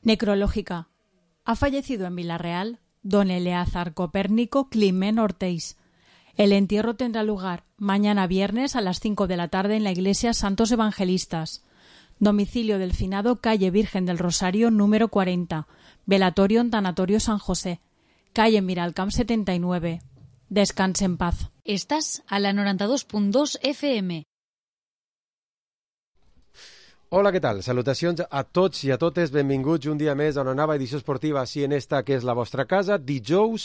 Necrológica. Ha fallecido en Villarreal don Eleazar Copérnico Climent Ortiz. El entierro tendrá lugar mañana viernes a las 5 de la tarde en la iglesia Santos Evangelistas. Domicilio del finado, calle Virgen del Rosario, número 40. Velatorio en Tanatorio San José. Calle Miralcamp 79. Descanse en paz. Estàs a la 92.2 FM. Hola, què tal? Salutacions a tots i a totes. Benvinguts un dia més a una nova edició esportiva, així en esta que és la vostra casa, dijous,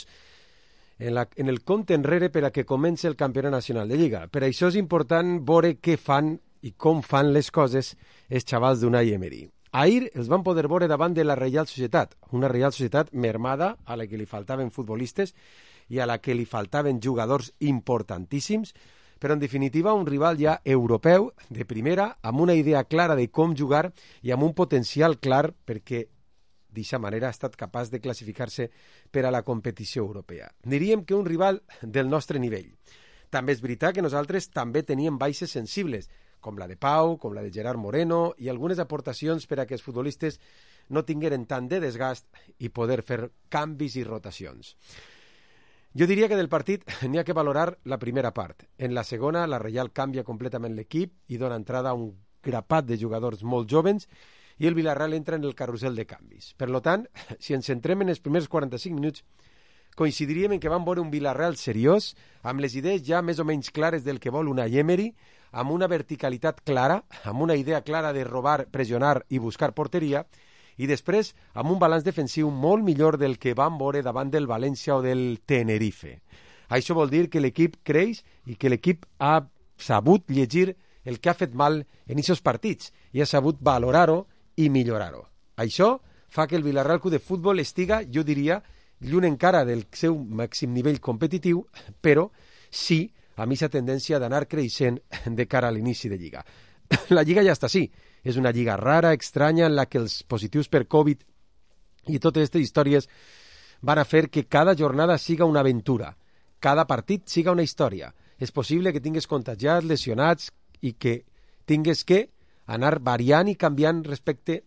en el compte enrere per a que comenci el Campionat Nacional de Lliga. Per això és important veure què fan i com fan les coses els xavals d'Unai Emery. Ahir els van poder veure davant de la Reial Societat, una Reial Societat mermada a la que li faltaven futbolistes i a la que li faltaven jugadors importantíssims, però en definitiva un rival ja europeu de primera, amb una idea clara de com jugar i amb un potencial clar perquè d'aquesta manera ha estat capaç de classificar-se per a la competició europea. Diríem que un rival del nostre nivell. També és veritat que nosaltres també teníem baixes sensibles, com la de Pau, com la de Gerard Moreno, i algunes aportacions per a que els futbolistes no tingueren tant de desgast i poder fer canvis i rotacions. Jo diria que del partit n'hi ha que valorar la primera part. En la segona, la Reial canvia completament l'equip i dona entrada a un grapat de jugadors molt jovens i el Villarreal entra en el carrusel de canvis. Per tant, si ens centrem en els primers 45 minuts, coincidiríem en que vam veure un Villarreal seriós, amb les idees ja més o menys clares del que vol Unai Emery, amb una verticalitat clara, amb una idea clara de robar, pressionar i buscar porteria, i després amb un balanç defensiu molt millor del que vam veure davant del València o del Tenerife. Això vol dir que l'equip creix i que l'equip ha sabut llegir el que ha fet mal en aquests partits i ha sabut valorar-ho i millorar-ho. Això fa que el Villarreal Club de Futbol estiga, jo diria, lluny encara del seu màxim nivell competitiu, però sí amb aquesta tendència d'anar creixent de cara a l'inici de Lliga. La Lliga ja està així. És una lliga rara, estranya, en la que els positius per Covid i totes aquestes històries van a fer que cada jornada siga una aventura, cada partit siga una història. És possible que tingues contagiats, lesionats i que tingues que anar variant i canviant respecte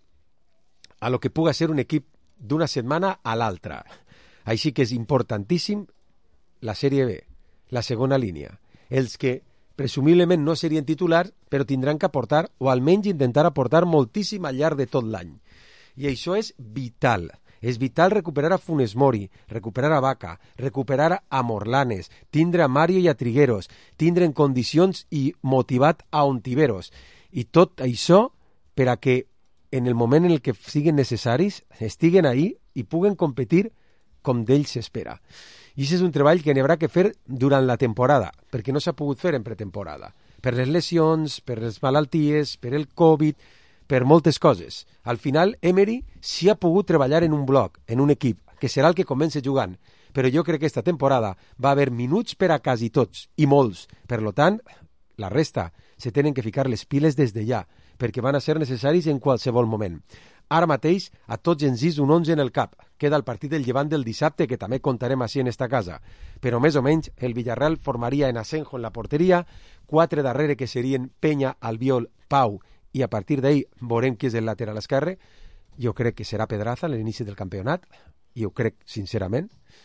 a lo que puga ser un equip d'una setmana a l'altra. Així que és importantíssim la Sèrie B, la segona línia, els que presumiblement no serien titulars, però tindran que aportar, o almenys intentar aportar moltíssim al llarg de tot l'any. I això és vital. És vital recuperar a Funes Mori, recuperar a Vaca, recuperar a Morlanes, tindre a Mario i a Trigueros, tindre en condicions i motivat a Ontiveros. I tot això per a que en el moment en el que siguin necessaris estiguen ahí i puguen competir com d'ells s'espera. I això és un treball que n'hi haurà que fer durant la temporada, perquè no s'ha pogut fer en pretemporada, per les lesions, per les malalties, per el Covid, per moltes coses. Al final, Emery sí ha pogut treballar en un bloc, en un equip, que serà el que comença jugant, però jo crec que aquesta temporada va haver minuts per a quasi tots, i molts. Per tant, la resta se tenen que ficar les piles des de ja, perquè van a ser necessaris en qualsevol moment. Ara mateix, a tots ens és un 11 en el cap. Queda el partit del Llevant del dissabte, que també contarem així en esta casa. Però més o menys, el Villarreal formaria en Asenjo en la porteria, 4 darrere que serien Peña, Albiol, Pau, i a partir d'ahí veurem qui és el lateral esquerre. Jo crec que serà Pedraza a l'inici del campionat, i ho crec sincerament.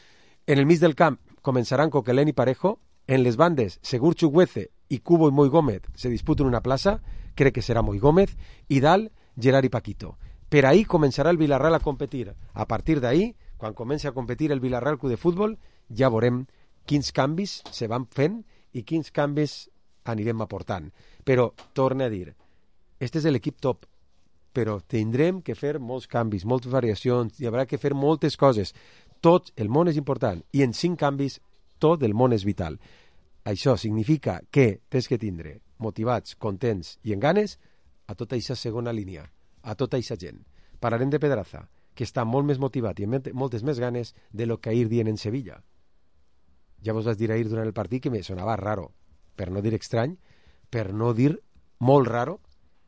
En el mig del camp començaran Coquelin i Parejo. En les bandes, Segur Chukwueze i Cubo i Moi Gómez se disputen una plaça, crec que serà Moi Gómez, i dalt, Gerard i Paquito. Per ahí començarà el Villarreal a competir. A partir d'ahí, quan comenci a competir el Villarreal Club de Futbol, ja veurem quins canvis se van fent i quins canvis anirem aportant. Però, torne a dir, este és l'equip top, però tindrem que fer molts canvis, moltes variacions, hi haurà que fer moltes coses. Tot el món és important i en 5 canvis tot el món és vital. Això significa que tens que tindre motivats, contents i en ganes a tota aquesta segona línia, a tota aquesta gent. Parlarem de Pedraza, que està molt més motivat i amb moltes més ganes de lo que ahir dient en Sevilla. Ja vos vas dir ahir durant el partit que me sonava raro, per no dir estrany, per no dir molt raro,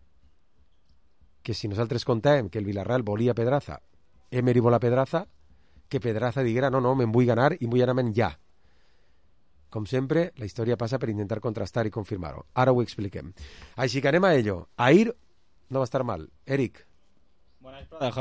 que si nosaltres contàvem que el Villarreal volia Pedraza, Emery vol a Pedraza, que Pedraza diguera no, me'n vull ganar i vull anar-me'n ja. Com sempre, la història passa per intentar contrastar i confirmar-ho. Ara ho expliquem. Així que anem a ello. Ahir no va estar mal. Eric. Bona vesprada, Javi.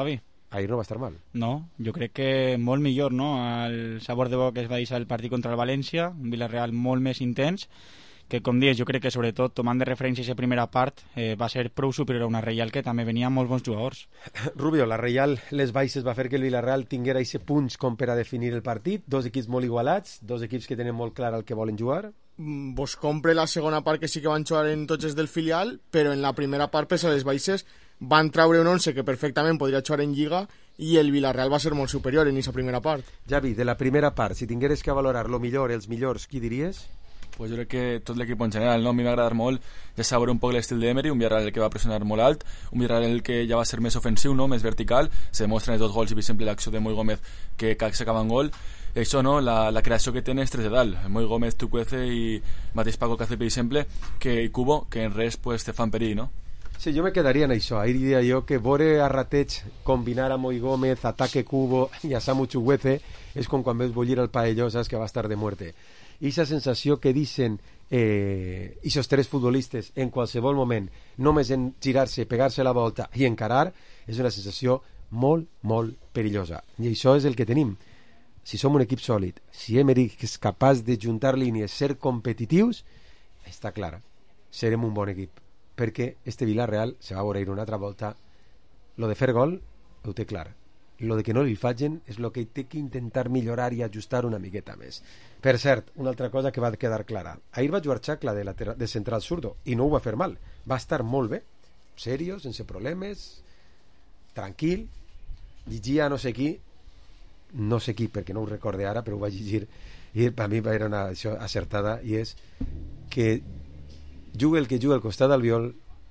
ahir no va estar mal. No, jo crec que molt millor, no? El sabor de boca que es va deixar el partit contra el València, un Villarreal molt més intens, que com dius, jo crec que sobretot tomant de referència aquesta primera part va ser prou superior a una Reial que també venia amb molts bons jugadors. Rubio, la Reial les baixes va fer que el Villarreal tinguera aquest punts com per a definir el partit, dos equips molt igualats, dos equips que tenen molt clar el que volen jugar. Vos compre la segona part que sí que van jugar en tots els del filial, però en la primera part, pese a les baixes, van traure un 11 que perfectament podria jugar en Lliga i el Villarreal va ser molt superior en aquesta primera part. Javi, de la primera part, si tingueres que valorar lo millor, els millors, qui diries? Pues jo crec que tot l'equip en general, no? A mi m'ha agradat molt ja saber un poc l'estil d'Emery, un Villarreal que va pressionar molt alt, un Villarreal que ja va ser més ofensiu, no? Més vertical, se demostren els dos gols i per exemple l'acció de Moi Gómez que s'acaba en gol. I això, no? La creació que tenen és tres de dalt, Moi Gómez, Tucuece i mateix Paco Cáceres, per exemple, i Cubo, que en res pues, te fan perill, no? Sí, jo me quedaria en això. Ahir diria jo que veure a rateig combinar a Moi Gómez, ataque Cubo i a Samu Chukwueze és com quan veus bullir el paelló, saps que va estar de muerte. I aquesta sensació que dicen aquests tres futbolistes en qualsevol moment, només en girar-se, pegar-se la volta i encarar, és una sensació molt, molt perillosa. I això és el que tenim. Si som un equip sòlid, si Emery és capaç de juntar línies, ser competitius, està clara, serem un bon equip. Perquè este Villarreal se va veure una altra volta. Lo de fer gol ho té clar. Lo de que no li facin és lo que té que intentar millorar i ajustar una miqueta més. Per cert, una altra cosa que va quedar clara. Ahir va jugar Xacla de central zurdo i no ho va fer mal. Va estar molt bé, serio, sense problemes, tranquil, llegia no sé qui, perquè no ho recorde ara, però ho vaig llegir i per mi era una això acertada, i és que juga el que juga al costat d'Albiol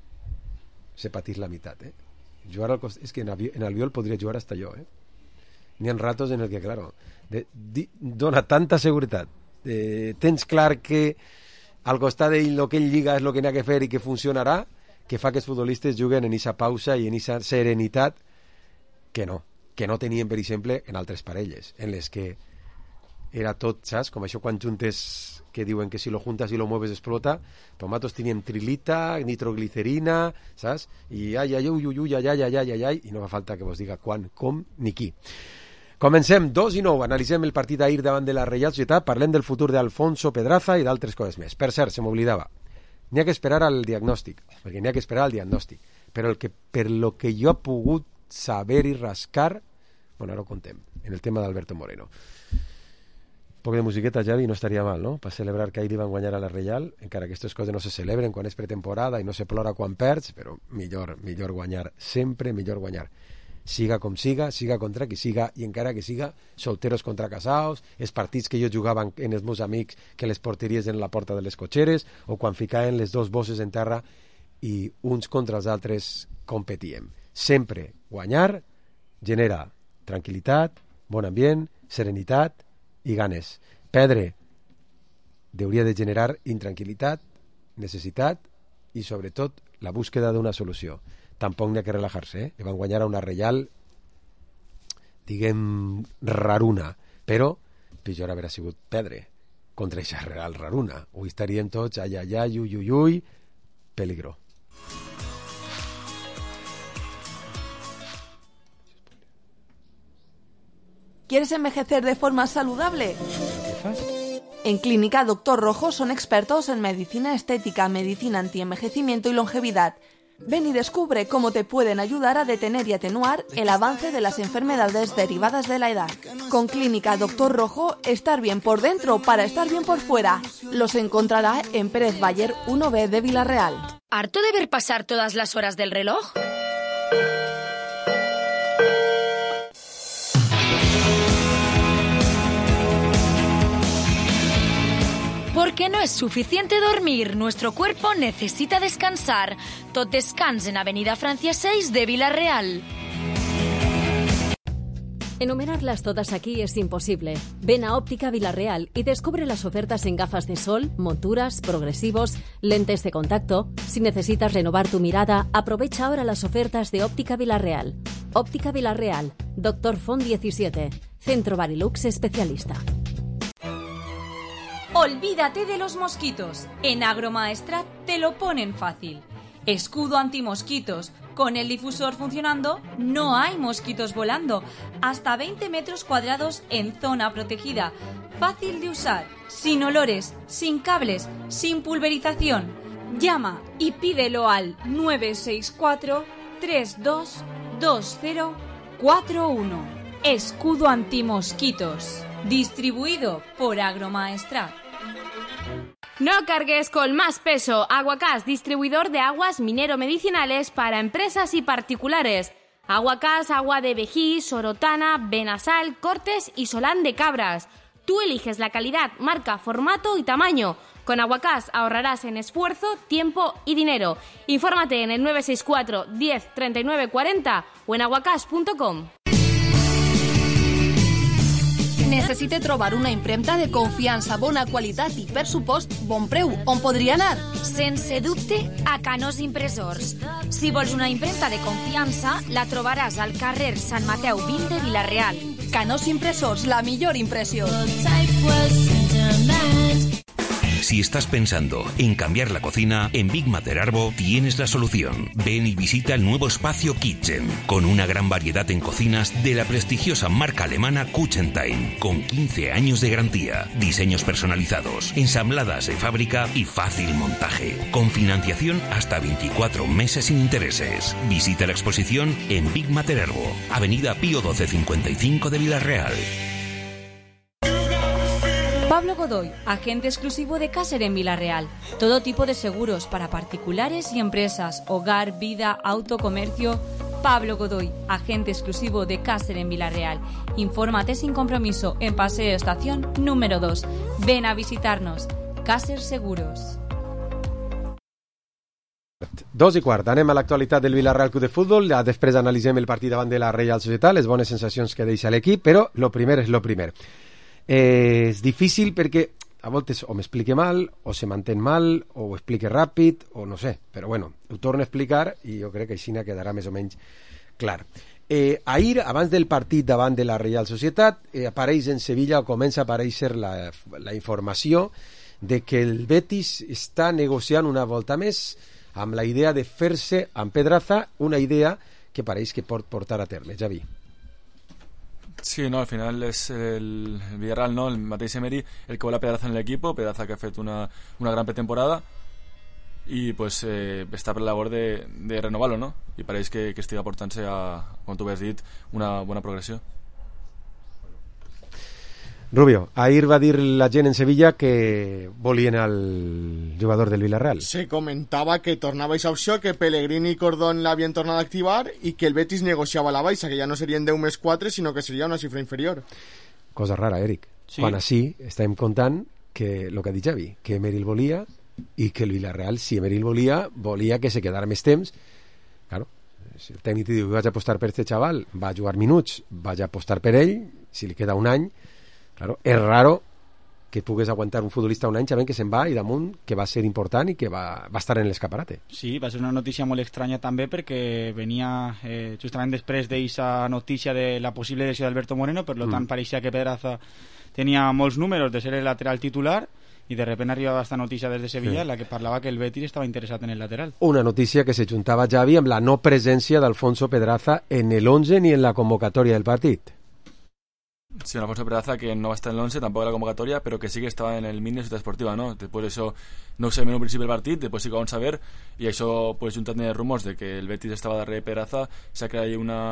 se patís la meitat, jugar al costat, és que en Albiol podria jugar hasta jo, n'hi ha ratos en el que, claro, dona tanta seguretat, tens clar que al costat d'ell el que ell lliga és el que n'ha que fer i que funcionarà, que fa que els futbolistes juguen en aquesta pausa i en aquesta serenitat que no tenien, per exemple, en altres parelles, en les que era tot, saps? Com això quan juntes que diuen que si lo juntas y lo mueves explota, pues matos teníem trilita, nitroglicerina, saps? I ai, i no fa falta que vos diga quan, com, ni qui. Comencem, 2-9, analitzem el partit d'ahir davant de la Reial Societat, parlem del futur d'Alfonso Pedraza i d'altres coses més. Per cert, se m'oblidava, n'hi ha que esperar al diagnòstic, perquè n'hi ha que esperar al diagnòstic, però per lo que jo he pogut saber i rascar, bueno, ara ho contem, en el tema d'Alberto Moreno. Un poc de musiqueta, Javi, no estaria mal, no? Per celebrar que ahir li van guanyar a la Reial, encara que aquestes coses no se celebren quan és pretemporada i no se plora quan perds, però millor guanyar, sempre millor guanyar. Siga com siga contra qui siga, i encara que siga solteros contra casaos, els partits que jo jugava en els meus amics que les porteries en la porta de les cotxeres, o quan ficaven les dos bosses en terra i uns contra els altres competíem. Sempre guanyar genera tranquil·litat, bon ambient, serenitat i ganes. Perdre hauria de generar intranquil·litat, necessitat i sobretot la búsqueda d'una solució. Tampoc n'hi ha que relajar-se, li van guanyar a una Reial, diguem, raruna, però pitjor haver sigut perdre contra aquesta Reial raruna. Avui estaríem tots ai, ui, peligro. ¿Quieres envejecer de forma saludable? ¿Qué fas? En Clínica Doctor Rojo son expertos en medicina estética, medicina antienvejecimiento y longevidad. Ven y descubre cómo te pueden ayudar a detener y atenuar el avance de las enfermedades derivadas de la edad. Con Clínica Doctor Rojo, estar bien por dentro para estar bien por fuera. Los encontrará en Pérez Bayer 1B de Villarreal. ¿Harto de ver pasar todas las horas del reloj? Porque no es suficiente dormir, nuestro cuerpo necesita descansar. Tot descans en Avenida Francia 6 de Villarreal. Enumerarlas todas aquí es imposible. Ven a Óptica Villarreal y descubre las ofertas en gafas de sol, monturas, progresivos, lentes de contacto. Si necesitas renovar tu mirada, aprovecha ahora las ofertas de Óptica Villarreal. Óptica Villarreal, Dr. Font 17, Centro Barilux Especialista. Olvídate de los mosquitos. En Agromaestrat te lo ponen fácil. Escudo antimosquitos, Con el difusor funcionando, no hay mosquitos volando. Hasta 20 metros cuadrados en zona protegida. Fácil de usar, sin olores, sin cables, sin pulverización. Llama y pídelo al 964-322041. Escudo antimosquitos. Distribuido por Agromaestrat. No cargues con más peso. Aguacás, distribuidor de aguas minero-medicinales para empresas y particulares. Aguacás, agua de Vejí, Sorotana, Benasal, Cortes y Solán de Cabras. Tú eliges la calidad, marca, formato y tamaño. Con Aguacás ahorrarás en esfuerzo, tiempo y dinero. Infórmate en el 964 10 39 40 o en aguacás.com. Necessite trobar una impremta de confiança, bona qualitat i, per supost, bon preu. On podria anar? Sense dubte, a Canós Impressors. Si vols una impremta de confiança, la trobaràs al carrer Sant Mateu 20 de Vila-real. Canós Impressors, la millor impressió. Si estás pensando en cambiar la cocina, en Big Mater Arbo tienes la solución. Ven y visita el nuevo espacio Kitchen, con una gran variedad en cocinas de la prestigiosa marca alemana Kuchentime, con 15 años de garantía, diseños personalizados, ensambladas de fábrica y fácil montaje, con financiación hasta 24 meses sin intereses. Visita la exposición en Big Mater Arbo, Avenida Pío 1255 de Vila-real. Pablo Godoy, agente exclusivo de Caser en Vila-real. Todo tipo de seguros para particulares y empresas, hogar, vida, auto, comercio. Pablo Godoy, agente exclusivo de Caser en Vila-real. Infórmate sin compromiso en Paseo Estación número 2. Ven a visitarnos. Caser Seguros. 2:15. Anem a l'actualitat del Vila-real Club de Futbol. Després analitzem el partit davant de la Reial Societat, les bones sensacions que deixa l'equip, però lo primer és lo primer. És difícil perquè a voltes o m'explique mal, o se mantén mal, o ho explique ràpid, o no sé, però bueno, ho torno a explicar i jo crec que així quedarà més o menys clar. Ahir, abans del partit davant de la Reial Societat, apareix en Sevilla, o comença a aparèixer la informació de que el Betis està negociant una volta més amb la idea de fer-se amb Pedraza, una idea que pareix que pot portar a terme. Javi. Sí, no, al final es el Villarreal, no, el Mateix Emery, el que vol a Pedraza en el equipo, Pedraza que ha fet una gran pretemporada y pues està per la labor de renovar-lo, no? I pareix que estigui aportant-se a, com tu has dit, una bona progressió. Rubio, ahir va dir la gent en Sevilla que volien al jugador del Villarreal. Se comentava que tornava esa opció, que Pellegrini i Cordón l'havien tornat a activar i que el Betis negociava la baixa, que ja no serien 10 més 4, sinó que seria una xifra inferior. Cosa rara, Eric. Sí. Quan així estem contant que el que ha dit Javi, que Emery el volia i que el Villarreal, si Emery el volia que se quedara més temps. Claro, si el tècnic diu vaig apostar per este xaval, va jugar minuts, vaig apostar per ell, si li queda un any. Claro, és raro que pugues aguantar un futbolista un any sabent que se'n va i damunt que va ser important i que va estar en l'escaparate. Sí, va ser una notícia molt estranya també perquè venia justament després d'aquesta notícia de la possible lesió d'Alberto Moreno, per tant pareixia que Pedraza tenia molts números de ser el lateral titular i de repente arribava aquesta notícia des de Sevilla en la que parlava que el Betis estava interessat en el lateral. Una notícia que se juntava, Javi, amb la no presència d'Alfonso Pedraza en el 11 ni en la convocatòria del partit. Sí, Alfonso Pedraza que no va estar en el 11, tampoco en la convocatoria, pero que sí que estaba en el mini de Ciutat Esportiva, ¿no? Después eso no se ve en un principi del partit, després sí que vam saber, i això pues, juntat de rumors de que el Betis estava darrere de Pedraza, s'ha creat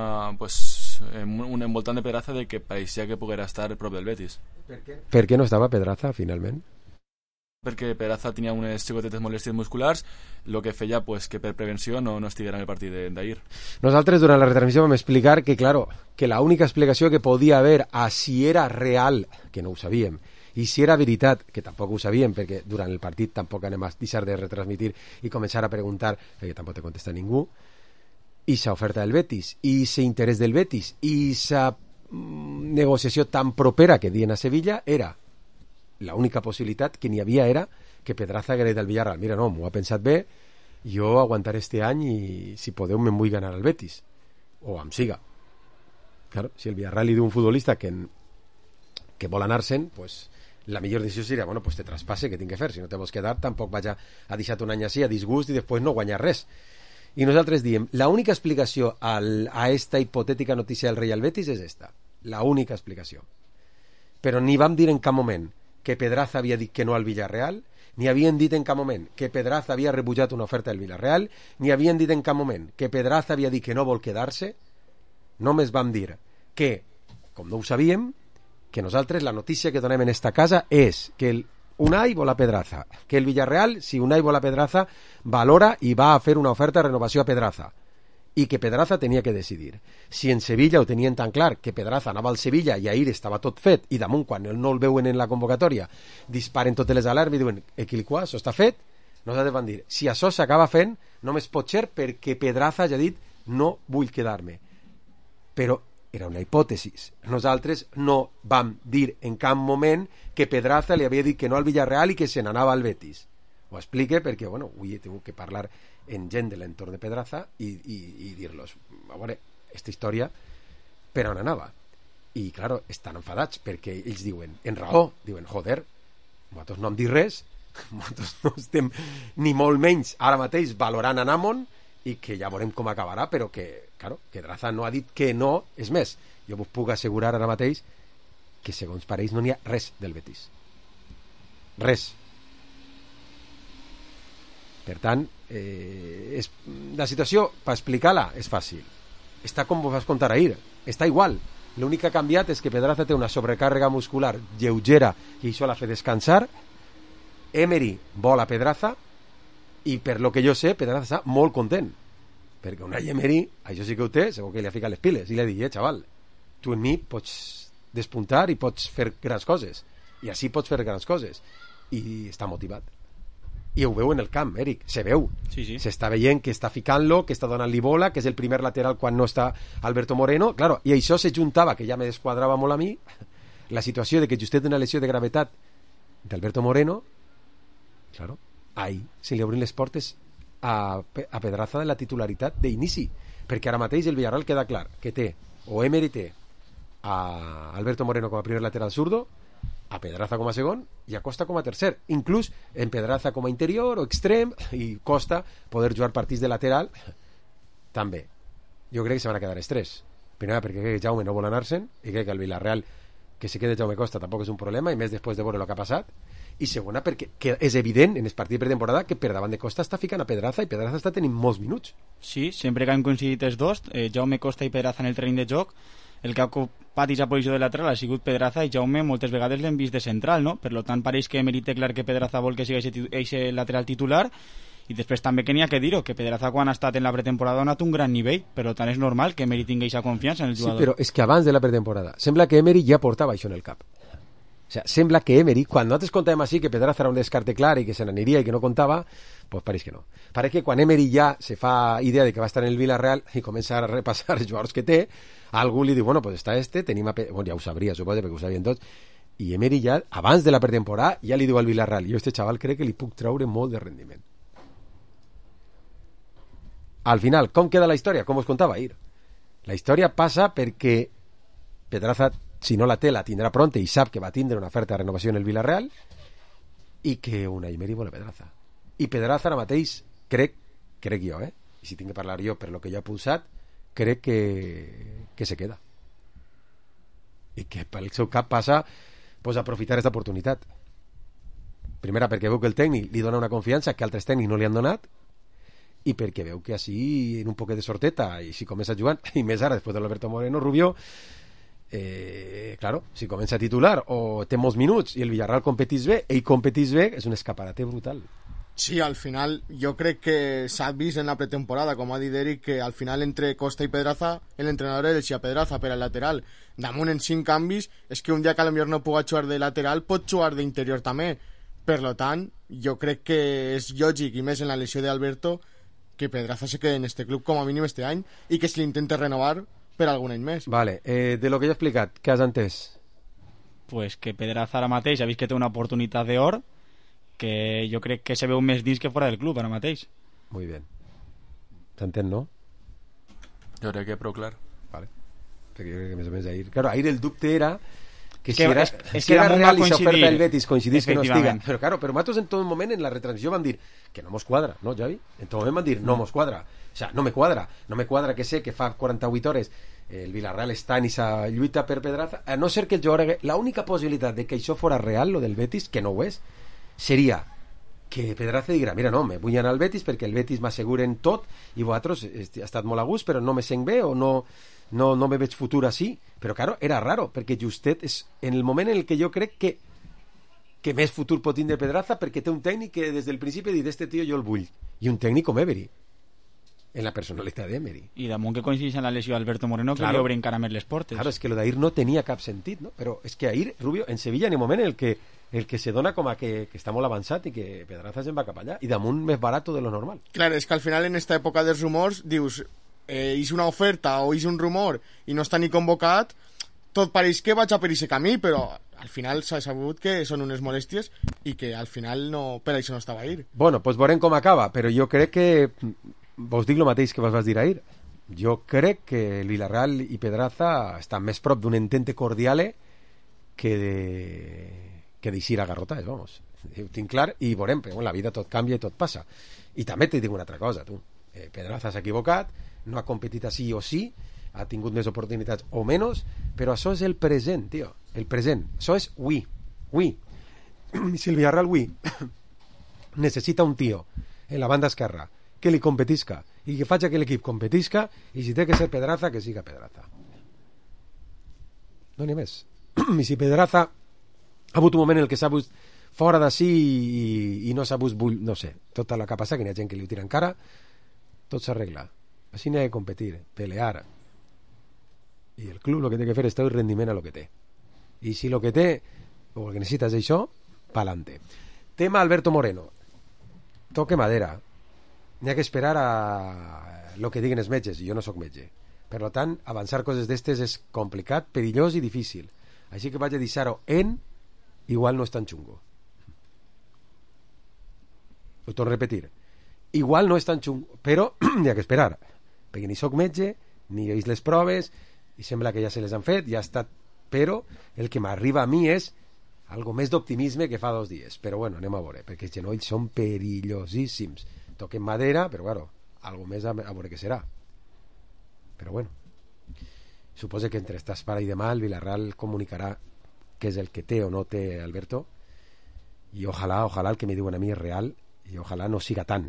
un envoltant de Pedraza de que pareixia que poguera estar prop del Betis. Per què no estava Pedraza, finalment? Perquè Pedraza tenia unes xicotetes molèsties musculars, el que feia pues, que per prevenció no estiguera en el partit d'ahir. Nosaltres durant la retransmissió vam explicar que, claro, que la única explicació que podia haver a si era real, que no ho sabíem, i si era veritat, que tampoc ho sabíem, perquè durant el partit tampoc anem a deixar de retransmitir i començar a preguntar, perquè tampoc te contesta ningú, i sa oferta del Betis, i sa interès del Betis, i sa negociació tan propera que dien a Sevilla era la única possibilitat que n'hi havia era que Pedraza hagués dit al Villarreal, mira, no, m'ho ha pensat bé, jo aguantaré este any i si podeu me'n vull ganar al Betis o em siga. Claro, si el Villarreal li diu un futbolista que vol anar-se'n, pues la millor decisió seria, bueno, pues te traspasse, que tinc que fer, si no te vols quedar tampoc vaig a deixar un any així a disgust i després no guanyar res. I nosaltres diem, la única explicació a esta hipotètica notícia del Real Betis és esta. La única explicació. Però ni vam dir en cap moment que Pedraza havia dit que no al Villarreal, ni havien dit en cap moment que Pedraza havia rebutjat una oferta del Villarreal, ni havien dit en cap moment que Pedraza havia dit que no vol quedar-se. Només vam dir que, com no ho sabíem, que nosaltres la notícia que donem en esta casa és que el Unai vol a Pedraza, que el Villarreal, si Unai vol a Pedraza, valora i va a fer una oferta de renovació a Pedraza, i que Pedraza tenia que decidir. Si en Sevilla ho tenien tan clar que Pedraza anava al Sevilla i ahir estava tot fet, i damunt, quan no el veuen en la convocatòria, disparen totes les alarmes i diuen, equiliquà, això està fet, nosaltres van dir, si això s'acaba fent, només pot ser perquè Pedraza ja ha dit, no vull quedar-me. Però era una hipòtesi. Nosaltres no vam dir en cap moment que Pedraza li havia dit que no al Villarreal i que se n'anava al Betis. Ho explique perquè, bueno, avui he tingut que parlar en gent de l'entorn de Pedraza i dir-los, a veure, aquesta història per on anava. I, claro, estan enfadats perquè ells diuen, en raó, diuen, joder, nosaltres no hem dit res, nosaltres no estem ni molt menys ara mateix valorant a Namon i que ja veurem com acabarà, però que, claro, que Pedraza no ha dit que no. És més, jo vos puc assegurar ara mateix que segons pareix no n'hi ha res del Betis. Res. Per tant, la situació, per explicar-la, és fàcil. Està com vos vas contar ahir. Està igual. L'únic que ha canviat és que Pedraza té una sobrecàrrega muscular lleugera i això l'ha fet descansar. Emery vol a Pedraza i per lo que jo sé, Pedraza està molt content. Perquè Unai Emery, això sí que ho té, segur que li ha ficat les piles i li ha dit, xaval, tu en mi pots despuntar i pots fer grans coses. I així pots fer grans coses. I està motivat. I ho veu en el camp, Eric, se veu. Sí, sí. S'està veient que està ficant-lo, que està donant-li bola, que és el primer lateral quan no està Alberto Moreno. Claro, i això se juntava, que ja me desquadrava molt a mi, la situació de que justet una lesió de gravetat d'Alberto Moreno, claro, ahí se li obrin les portes a Pedraza de la titularitat d'inici, perquè ara mateix el Villarreal queda clar que té, o Emery té a Alberto Moreno com a primer lateral zurdo, a Pedraza com a segon i a Costa com a tercer, inclús en Pedraza com a interior o extrem, i Costa poder jugar partits de lateral també. Jo crec que se van a quedar els tres, primera perquè crec que Jaume no vol anar-se'n i crec que el Villarreal que se quede Jaume Costa tampoc és un problema, i més després de veure el que ha passat, i segona perquè que és evident en el partit de pretemporada que per davant de Costa està ficant a Pedraza i Pedraza està tenint molts minuts. Sí, sempre que han coincidit els dos, Jaume Costa i Pedraza en el terreny de joc, el que ha ocupat aquesta posició de lateral ha sigut Pedraza, i Jaume moltes vegades l'hem vist de central, no? Per tant, pareix que Emery té clar que Pedraza vol que sigui aquest lateral titular, i després també que n'hi ha que dir-ho, que Pedraza quan ha estat en la pretemporada ha anat un gran nivell, per tant és normal que Emery tingui aquesta confiança en el jugador. Sí, però és que abans de la pretemporada sembla que Emery ja portava això en el cap. O sea, sembla que Emery, quan nosaltres contàvem així que Pedraza era un descarte clar i que se n'aniria i que no comptava, pues pareix que no. Pareix que quan Emery ja se fa idea de que va estar en el Villarreal i comença a repassar els jugadors que té, algú li diu, bueno, pues està tenim bueno, ja ho sabria, suposo, perquè ho sabien tots, i Emery ja, abans de la pretemporada, ja li diu al Villarreal, jo a este xaval crec que li puc treure molt de rendiment. Al final, com queda la història? Com us contava ahir? La història passa perquè Pedraza, si no la té, la tindrà pronta i sap que va tindre una oferta de renovació en el Villarreal i que Unai Emery vol a Pedraza. I Pedraza ara mateix, crec jo, i si tinc que parlar jo per lo que jo he pulsat, crec que se queda. I que pel seu cap passa pues, aprofitar aquesta oportunitat. Primera, perquè veu que el tècnic li dona una confiança que altres tècnics no li han donat, i perquè veu que així, en un poquet de sorteta, i si comença jugant, i més ara, després de l'Alberto Moreno, Rubio, claro, si comença a titular o té molts minuts i el Villarreal competís bé, ell competís bé, és un escaparate brutal. Sí, al final jo crec que s'ha vist en la pretemporada, com ha dit Eric, que al final entre Costa i Pedraza l'entrenador elegia Pedraza per al lateral. Damunt en 5 canvis és que un dia que potser no pugui jugar de lateral pot jugar d'interior també. Per tant, jo crec que és lògic, i més en la lesió d'Alberto, que Pedraza se quede en este club com a mínim este any i que se l'intente renovar per algun any més. Vale, de lo que jo he explicat, què has entès? Pues que Pedraza ara mateix ha vist que té una oportunitat d'or, que jo crec que se veu més dins que fora del club ara mateix. Muy bien. S'entén, no? Jo crec que prou clar. Vale. Perquè jo crec que més o menys ahir... Claro, ahir el dubte era que si era real i s'oferta del Betis coincidís que no estiga. Però claro, nosaltres en tot moment en la retransmissió van dir que no mos quadra, no, Javi? En tot moment van dir no mos quadra. O sea, no me quadra que sé que fa 48 hores el Villarreal està en esa lluita per Pedraza, a no ser que el jugador... L'única possibilitat de que això fora real, lo del Betis, que no ho és, seria que Pedraza digui, mira, no, me vull anar al Betis perquè el Betis m'asseguren tot i vosaltres ha estat molt a gust però no me sent bé o no me veig futur així. Però claro, era raro, perquè justet és en el moment en el que jo crec que més futur pot tindre Pedraza, perquè té un tècnic que des del principi ha dit, este tio jo el vull, i un tècnic com Emery, en la personalitat d'Emery. I damunt que coincideix en la lesió d'Alberto Moreno, que li obre encara més les portes. Claro, és que lo d'ahir no tenia cap sentit, no? Però és que ahir, Rubio, en Sevilla, en el moment en el que se dona com a que està molt avançat i que Pedraza se'n va cap allà, i damunt més barat de lo normal. Clar, és que al final en esta època dels rumors dius, és una oferta o és un rumor i no està ni convocat, tot pareix que vaig a per aquest camí, però al final s'ha sabut que són unes molèsties i que al final no, per això no estava ahir. Bueno, pues veurem com acaba, però jo crec que vos dic el mateix que vos vas dir ahir. Jo crec que el Villarreal i Pedraza estan més prop d'un entente cordiale que d'eixir a garrotades, vamos. Ho tinc clar i veurem, però en la vida tot canvia i tot passa. I també t'hi dic una altra cosa, tu. Pedraza s'ha equivocat, no ha competit així o sí, ha tingut més oportunitats o menys, però això és el present, tio. El present. Això és avui. Si el Villarreal avui necessita un tio en la banda esquerra que li competisca i que faci que l'equip competisca, i si té que ser Pedraza, que siga Pedraza. No n'hi ha més. I si Pedraza ha hagut un moment en el que s'ha vist fora d'ací i no s'ha vist, no sé, tota la que passa, que n'hi ha gent que li ho tira en cara, tot s'arregla. Així n'hi ha de competir, pelear. I el club el que té que fer és treure rendiment a lo que té. I si lo que té o el que necessita és això, pa'lante. Tema Alberto Moreno. Toque madera. N'hi ha que esperar a lo que diguen els metges, i jo no sóc metge. Per tant, avançar coses d'estes és complicat, perillós i difícil. Així que vaig a deixar-ho igual no és tan xungo. Ho torno a repetir. Igual no és tan xungo, però n'hi ha que esperar. Perquè ni sóc metge, ni he vist les proves, i sembla que ja se les han fet, ja ha estat... Però el que m'arriba a mi és algo més d'optimisme que fa 2 dies. Però bueno, anem a veure, perquè els genolls són perillosíssims. Toquen madera, però claro, algo més a veure què serà. Però bueno, suposo que entre esta espera i demà el Villarreal comunicarà què és el que té o no té Alberto, i ojalà el que me diuen a mi és real, i ojalà no siga tant.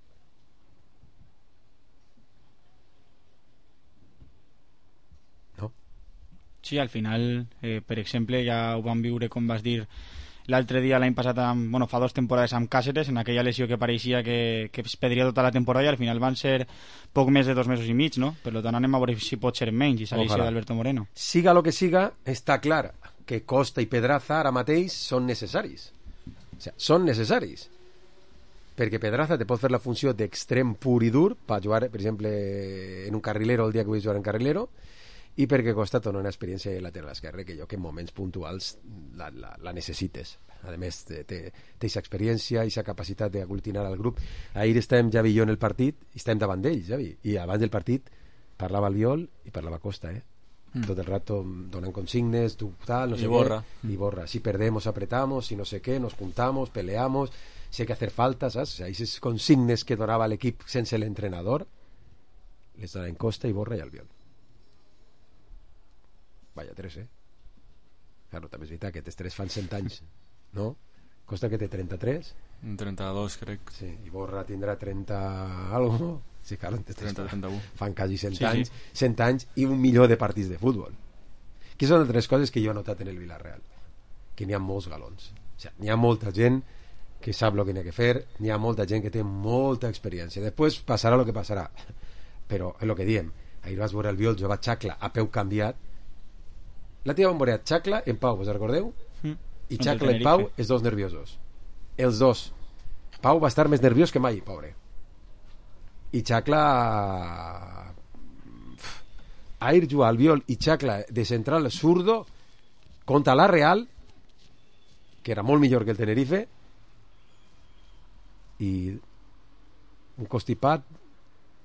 No? Sí, al final, per exemple, ja ho vam viure, com vas dir, l'altre dia, l'any passat, fa 2 temporades amb Càceres, en aquella lesió que pareixia que es perdria tota la temporada, i al final van ser poc més de 2 mesos i mig, no? Per tant, anem a veure si pot ser menys, i s'ha d'Alberto Moreno. Siga lo que siga, està clar que Costa i Pedraza ara mateix són necessaris. O sigui, són necessaris. Perquè Pedraza te pot fer la funció d'extrem pur i dur, per jugar, per exemple, en un carrilero el dia que vull jugar en carrilero, i perquè Costa dona una experiència de lateral esquerre que jo que en moments puntuals la necessites. A més, té aquesta experiència i aquesta capacitat d'aglutinar al grup. Ahir estàvem Javi i jo en el partit i estàvem davant d'ells, Javi, i abans del partit parlava Albiol i parlava Costa, tot el rato donant consignes, tal, no sé qué, y borra. Si perdemos, apretamos, si no sé qué, nos juntamos, peleamos, si hay que hacer faltas, ¿sabes? O sea, esas consignes que donava l'equip sense l'entrenador les donaven Costa i Borra i Albiol. Vaya 3, Claro, també és veritat que aquests 3 fan 100 anys, no? Costa que té 33? 32, crec. Sí, i Borra tindrà 30 algo. Sí, claro, 31. Fan quasi 100 anys, 100 anys i 1 milió de partits de futbol. Que són altres coses que jo he notat en el Villarreal, que n'hi ha molts galons. O sigui, n'hi ha molta gent que sap el que n'hi ha que fer, n'hi ha molta gent que té molta experiència. Després passarà el que passarà, però és el que diem. Ahir vas veure el Albiol, jo vaig Xacla a peu canviat. La tia van veure Xacla en Pau, us recordeu? I Xacla i Pau, els 2 nerviosos. Els 2. Pau va estar més nerviós que mai, pobre. I Xacla... Ahir juga Albiol i Xacla de central zurdo contra la Real, que era molt millor que el Tenerife, i un constipat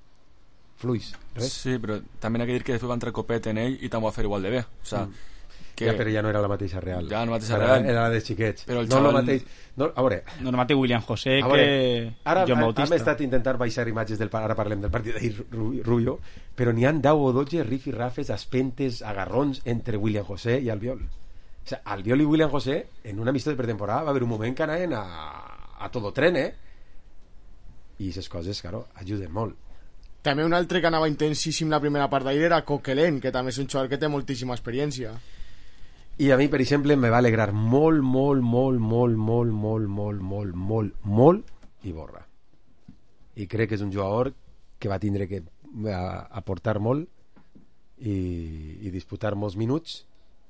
fluix, res. Sí, però també hi ha que dir que després va entrar Copet en ell i també va fer igual de bé. O sigui, però ja no era la mateixa Real. Ja no la mateixa Real. Era la de xiquets. Però el no xaval... el mateix... No, a veure... No el mateix William José ara John Bautista. Hem estat intentant baixar imatges ara parlem del partit d'ahir, Rubio, però n'hi han 10 o 12 rifirrafes, espentes, agarrons entre William José i Albiol. O sigui, Albiol i William José en una amistat de pretemporada va haver un moment que anaven a todo tren, i aquestes coses, claro, ajuden molt. També un altre que anava intensíssim la primera part d'ahir era Coquelin, que també és un jugador que té moltíssima experiència. I a mi, per exemple, me va alegrar molt Iborra. I crec que és un jugador que va tindre que aportar molt i disputar molts minuts,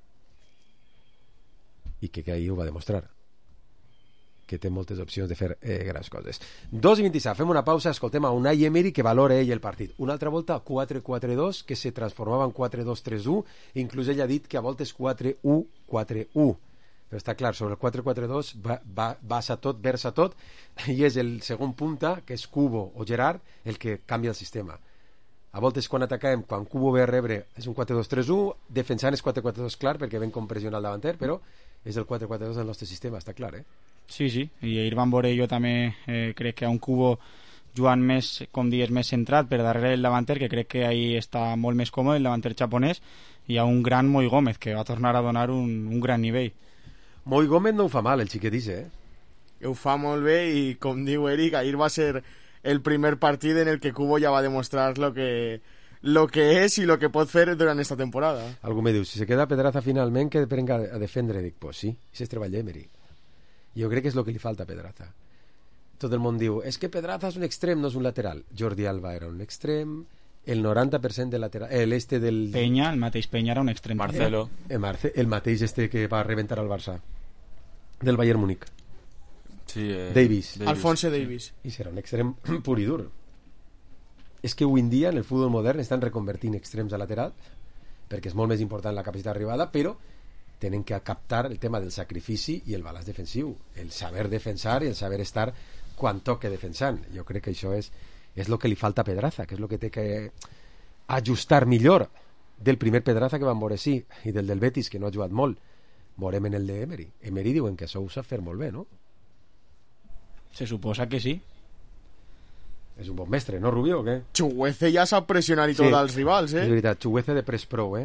i que ahir ho va demostrar, que té moltes opcions de fer grans coses. 2:27, fem una pausa, escoltem a Unai Emery que valora ell el partit. Una altra volta 4-4-2 que se transformava en 4-2-3-1, inclús ell ha dit que a voltes 4-1-4-1, però està clar, sobre el 4-4-2 basa tot, versa tot, i és el segon punta, que és Cubo o Gerard, el que canvia el sistema. A voltes quan atacàvem, quan Cubo ve a rebre és un 4-2-3-1, defensant és 4-4-2 clar perquè ven com pressionar el davanter, però és el 4-4-2 del nostre sistema, està clar, Sí, i ahir van veure, jo també crec que a un Cubo jugant més, com dius, més centrat per darrere el davanter, que crec que ahir està molt més còmode el davanter japonès, i a un gran Moi Gómez que va tornar a donar un gran nivell. Moi Gómez no ho fa mal, el xiquetís, Ho fa molt bé, i com diu Eric, ahir va ser el primer partit en el que Cubo ja va demostrar lo que és i lo que pot fer durant esta temporada. Algú me diu, si se queda Pedraza finalment, que prenga a defendre. Dic, pues sí, és treball d'Emery. Jo crec que és el que li falta a Pedraza. Tot el món diu, és que Pedraza és un extrem, no és un lateral. Jordi Alba era un extrem, el 90% del lateral, del... Peña, el mateix Peña era un extrem. Marcelo. El mateix que va reventar al Barça, del Bayern Múnich. Sí, Davis. Alphonse Davis. I serà un extrem pur i dur. És que avui en dia en el futbol modern estan reconvertint extrems a lateral perquè és molt més important la capacitat d'arribada, però tenen que captar el tema del sacrifici i el balanç defensiu, el saber defensar i el saber estar quan toque defensant. Jo crec que això és el que li falta a Pedraza, que és el que té que ajustar millor del primer Pedraza que van veure i del Betis, que no ha jugat molt. Veurem en el d'Emery. Emery diuen que això ho sap fer molt bé, no? Se suposa que sí. És un bon mestre, no, Rubio, o què? Chuguece ja sap pressionar i tot als rivals, És veritat, Chuguece de Press Pro,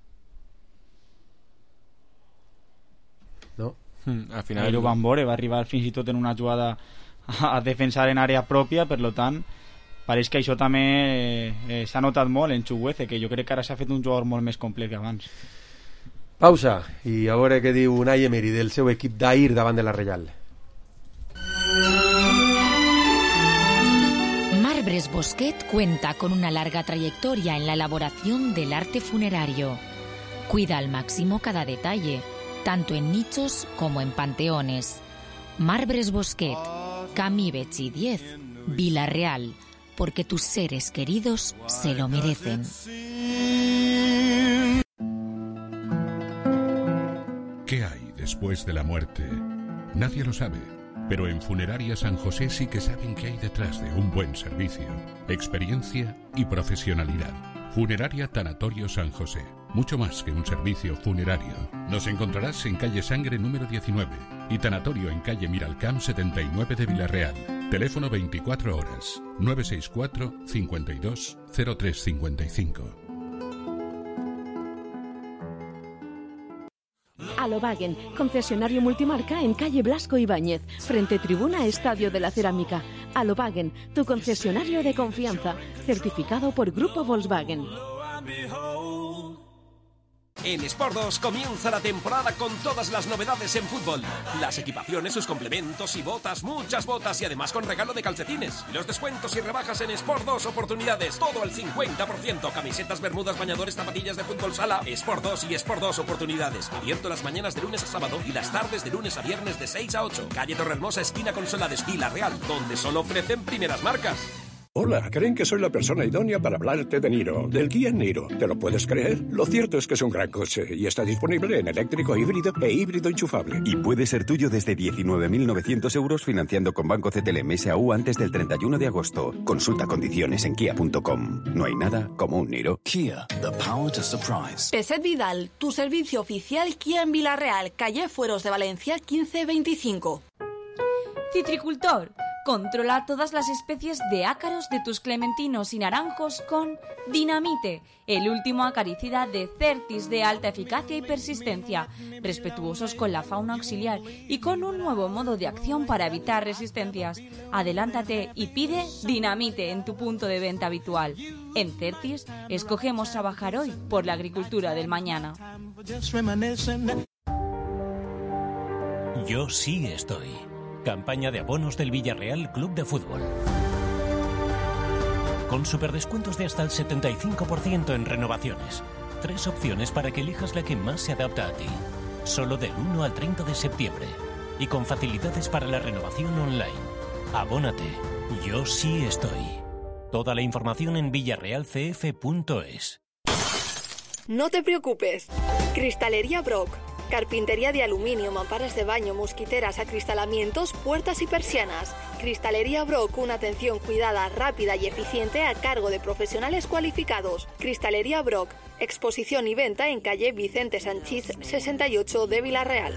No? Al final... ho van veure, va arribar fins i tot en una jugada a defensar en àrea pròpia, per lo tant, pareix que això també s'ha notat molt en Chuguece, que jo crec que ara s'ha fet un jugador molt més complet que abans. Pausa, i a veure què diu Unai Emery del seu equip d'ahir davant de la Reial. Marbres Bosquet cuenta con una larga trayectoria en la elaboración del arte funerario. Cuida al máximo cada detalle, tanto en nichos como en panteones. Marbres Bosquet, Camí Betxí 10, Vila-real, porque tus seres queridos se lo merecen. ¿Qué hay después de la muerte? Nadie lo sabe, pero en Funeraria San José sí que saben qué hay detrás de un buen servicio, experiencia y profesionalidad. Funeraria Tanatorio San José, mucho más que un servicio funerario. Nos encontrarás en calle Sangre número 19 y Tanatorio en calle Miralcamp 79 de Vila-real. Teléfono 24 horas, 964 52 0355. Alobagen, concesionario multimarca en calle Blasco Ibáñez, frente tribuna Estadio de la Cerámica. Alobagen, tu concesionario de confianza, certificado por Grupo Volkswagen. En Sport 2 comienza la temporada con todas las novedades en fútbol. Las equipaciones, sus complementos y botas, muchas botas y además con regalo de calcetines. Los descuentos y rebajas en Sport 2 oportunidades, todo al 50%. Camisetas, bermudas, bañadores, zapatillas de fútbol sala. Sport 2 y Sport 2 oportunidades. Abierto las mañanas de lunes a sábado y las tardes de lunes a viernes de 6 a 8. Calle Torrehermosa, esquina con Solades, Vila-real, donde solo ofrecen primeras marcas. Hola, creen que soy la persona idónea para hablarte de Niro, del Kia Niro. ¿Te lo puedes creer? Lo cierto es que es un gran coche y está disponible en eléctrico híbrido e híbrido enchufable. Y puede ser tuyo desde 19.900 euros financiando con Banco CTLM SAU antes del 31 de agosto. Consulta condiciones en kia.com. No hay nada como un Niro. Kia, the power to surprise. Peset Vidal, tu servicio oficial Kia en Villarreal, calle Fueros de Valencia 1525. Citricultor. Controla todas las especies de ácaros de tus clementinos y naranjos con Dinamite, el último acaricida de Certis de alta eficacia y persistencia, respetuosos con la fauna auxiliar y con un nuevo modo de acción para evitar resistencias. Adelántate y pide Dinamite en tu punto de venta habitual. En Certis, escogemos trabajar hoy por la agricultura del mañana. Yo sí estoy. Campaña de abonos del Villarreal Club de Fútbol. Con superdescuentos de hasta el 75% en renovaciones. 3 opciones para que elijas la que más se adapta a ti. Solo del 1 al 30 de septiembre. Y con facilidades para la renovación online. Abónate. Yo sí estoy. Toda la información en villarrealcf.es. No te preocupes. Cristalería Brock. Carpintería de aluminio, mamparas de baño, mosquiteras, acristalamientos, puertas y persianas. Cristalería Brock, una atención cuidada, rápida y eficiente a cargo de profesionales cualificados. Cristalería Brock, exposición y venta en calle Vicente Sanchís 68 de Villarreal.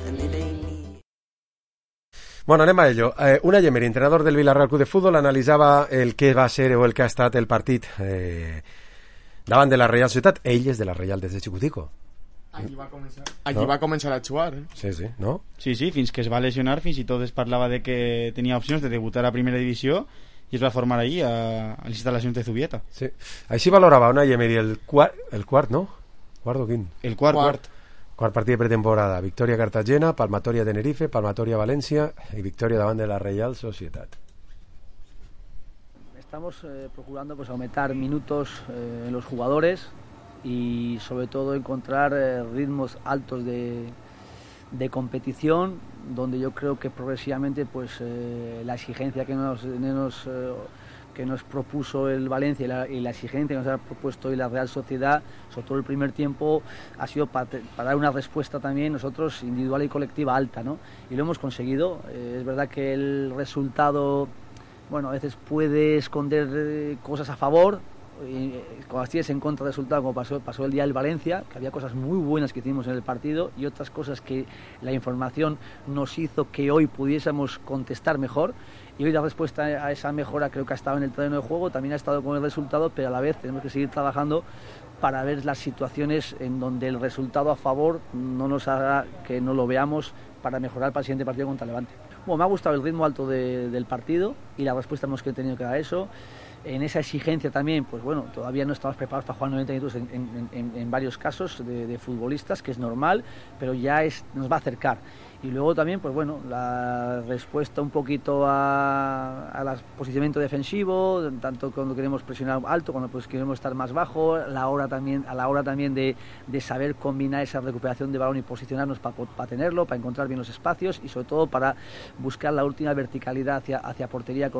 Bueno, anem a ello. Unai Emery, entrenador del Villarreal Club de Fútbol, analitzava el que va ser o el que ha estat el partit davant de la Reial Societat. Ell és de la Reial des de Xicutico. Allí va començar a jugar, eh? Sí, sí, no? Sí, fins que es va lesionar, fins i tot es parlava de que tenia opcions de debutar a primera divisió i es va formar allí a les instal·lacions de Zubieta. Sí. Així valorava Unai Emery el quart, no? Quart o quint? El quart. Quart partit de pretemporada. Victòria a Cartagena, palmatoria a Tenerife, palmatoria a València i victòria davant de la Reial Societat. Estamos procurando aumentar minutos en los jugadores y sobre todo encontrar ritmos altos de competición, donde yo creo que progresivamente la exigencia que nos propuso el Valencia y la exigencia que nos ha propuesto hoy la Real Sociedad, sobre todo el primer tiempo, ha sido para dar una respuesta también nosotros individual y colectiva alta, ¿no? Y lo hemos conseguido. Es verdad que el resultado, a veces puede esconder cosas a favor, y cuando tienes en contra del resultado, como pasó el día del Valencia, que había cosas muy buenas que hicimos en el partido y otras cosas que la información nos hizo que hoy pudiésemos contestar mejor, y hoy la respuesta a esa mejora creo que ha estado en el terreno de juego, también ha estado con el resultado, pero a la vez tenemos que seguir trabajando para ver las situaciones en donde el resultado a favor no nos haga que no lo veamos, para mejorar para el siguiente partido contra Levante. Me ha gustado el ritmo alto del partido y la respuesta que tenido que dar a eso. En esa exigencia también, todavía no estamos preparados para jugar 90 minutos en varios casos de futbolistas, que es normal, pero ya nos va a acercar. Y luego también, la respuesta un poquito al posicionamiento defensivo, tanto cuando queremos presionar alto, cuando queremos estar más bajo, a la hora también de saber combinar esa recuperación de balón y posicionarnos para tenerlo, para encontrar bien los espacios y sobre todo para buscar la última verticalidad hacia portería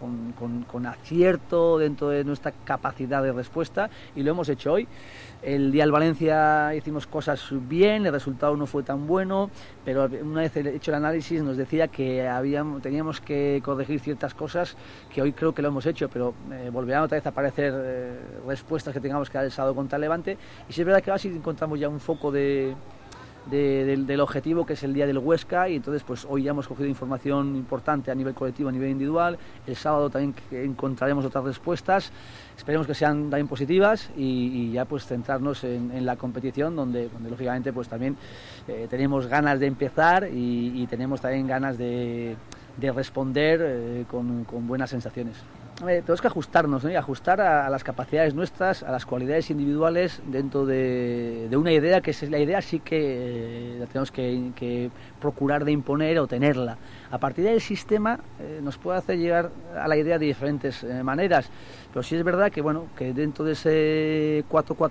con acierto dentro de nuestra capacidad de respuesta, y lo hemos hecho hoy. El día del Valencia hicimos cosas bien, el resultado no fue tan bueno, pero una vez hecho el análisis nos decía que teníamos que corregir ciertas cosas que hoy creo que lo hemos hecho, pero volverán otra vez a aparecer respuestas que tengamos que dar el sábado contra el Levante, y sí es verdad que ahora sí encontramos ya un foco del objetivo, que es el día del Huesca, y entonces hoy ya hemos cogido información importante a nivel colectivo, a nivel individual. El sábado también encontraremos otras respuestas, esperemos que sean también positivas, y ya centrarnos en la competición, donde lógicamente también tenemos ganas de empezar y tenemos también ganas de responder con buenas sensaciones. Tenemos que ajustarnos, ¿no? Y ajustar a las capacidades nuestras, a las cualidades individuales dentro de una idea, que es la idea sí que la tenemos que procurar de imponer o tenerla. A partir del sistema nos puede hacer llegar a la idea de diferentes maneras, pero sí es verdad que dentro de ese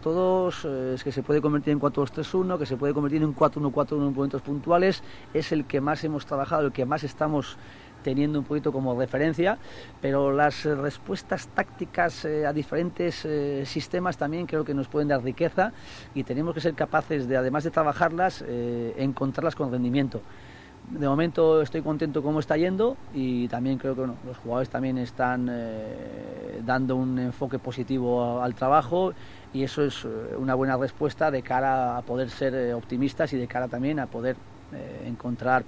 4-4-2 es que se puede convertir en 4-2-3-1, que se puede convertir en 4-1-4-1 en momentos puntuales, es el que más hemos trabajado, el que más estamos teniendo un poquito como referencia, pero las respuestas tácticas a diferentes sistemas también creo que nos pueden dar riqueza y tenemos que ser capaces de, además de trabajarlas, encontrarlas con rendimiento. De momento estoy contento cómo está yendo y también creo que los jugadores también están dando un enfoque positivo al trabajo y eso es una buena respuesta de cara a poder ser optimistas y de cara también a poder encontrar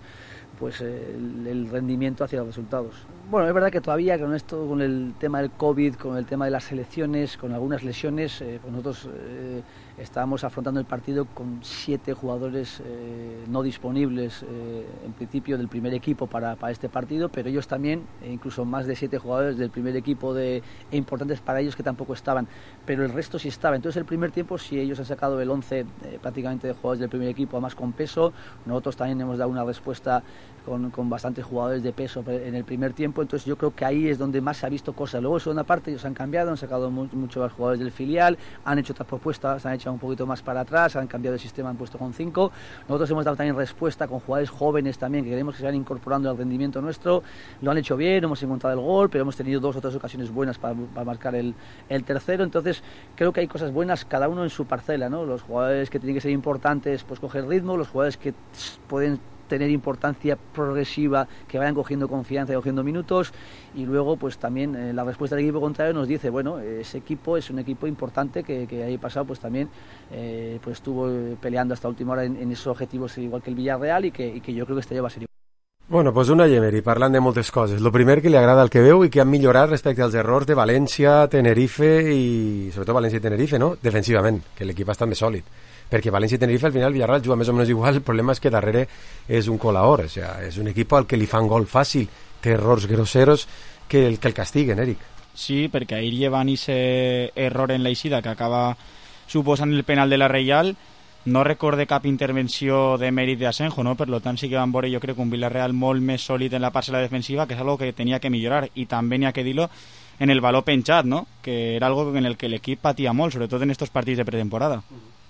el rendimiento hacia los resultados. Bueno, es verdad que todavía con esto, con el tema del COVID, con el tema de las selecciones, con algunas lesiones, pues nosotros estábamos afrontando el partido con 7 jugadores no disponibles en principio del primer equipo para este partido, pero ellos también, incluso más de 7 jugadores del primer equipo importantes para ellos que tampoco estaban, pero el resto sí estaba. Entonces el primer tiempo sí ellos han sacado el 11 prácticamente de jugadores del primer equipo, además con peso. Nosotros también hemos dado una respuesta con bastantes jugadores de peso en el primer tiempo, entonces yo creo que ahí es donde más se ha visto cosas. Luego en segunda parte ellos han cambiado, han sacado mucho más jugadores del filial, han hecho otras propuestas, han echado un poquito más para atrás, han cambiado el sistema, han puesto con 5. Nosotros hemos dado también respuesta con jugadores jóvenes también que queremos que se vayan incorporando al rendimiento nuestro. Lo han hecho bien, hemos encontrado el gol, pero hemos tenido 2 o 3 ocasiones buenas para marcar el tercero. Entonces creo que hay cosas buenas cada uno en su parcela, ¿no? Los jugadores que tienen que ser importantes pues coger ritmo, los jugadores que pueden tener importancia progresiva, que vayan cogiendo confianza y cogiendo minutos, y luego pues también la respuesta del equipo contrario nos dice, bueno, ese equipo es un equipo importante que ahí pasado pues también pues estuvo peleando hasta última hora en esos objetivos igual que el Villarreal y que yo creo que este ya va a ser igual. Bueno, pues una Emery, parlant de moltes coses. Lo primer que li agrada al que veu i que han millorat respecte als errors de València, Tenerife i sobretot València i Tenerife, no? Defensivament, que l'equip està més sòlid. Perquè València i Tenerife al final Villarreal juga més o menys igual, el problema és que darrere és un colador, o sea, és un equip al que li fan gol fàcil, té errors grosseros que el castiguen, Eric. Sí, perquè ahir llevan ese error en l'eixida que acaba suposant el penal de la Reial. No recorde cap intervenció de mèrit d'Asenjo, no? Per tant sí que van veure jo crec un Villarreal molt més sòlid en la parcel·la defensiva, que és algo que tenia que millorar, i també n'hi ha que dir-lo en el valor penjat, no? Que era algo en el que l'equip patia molt, sobretot en estos partits de pretemporada.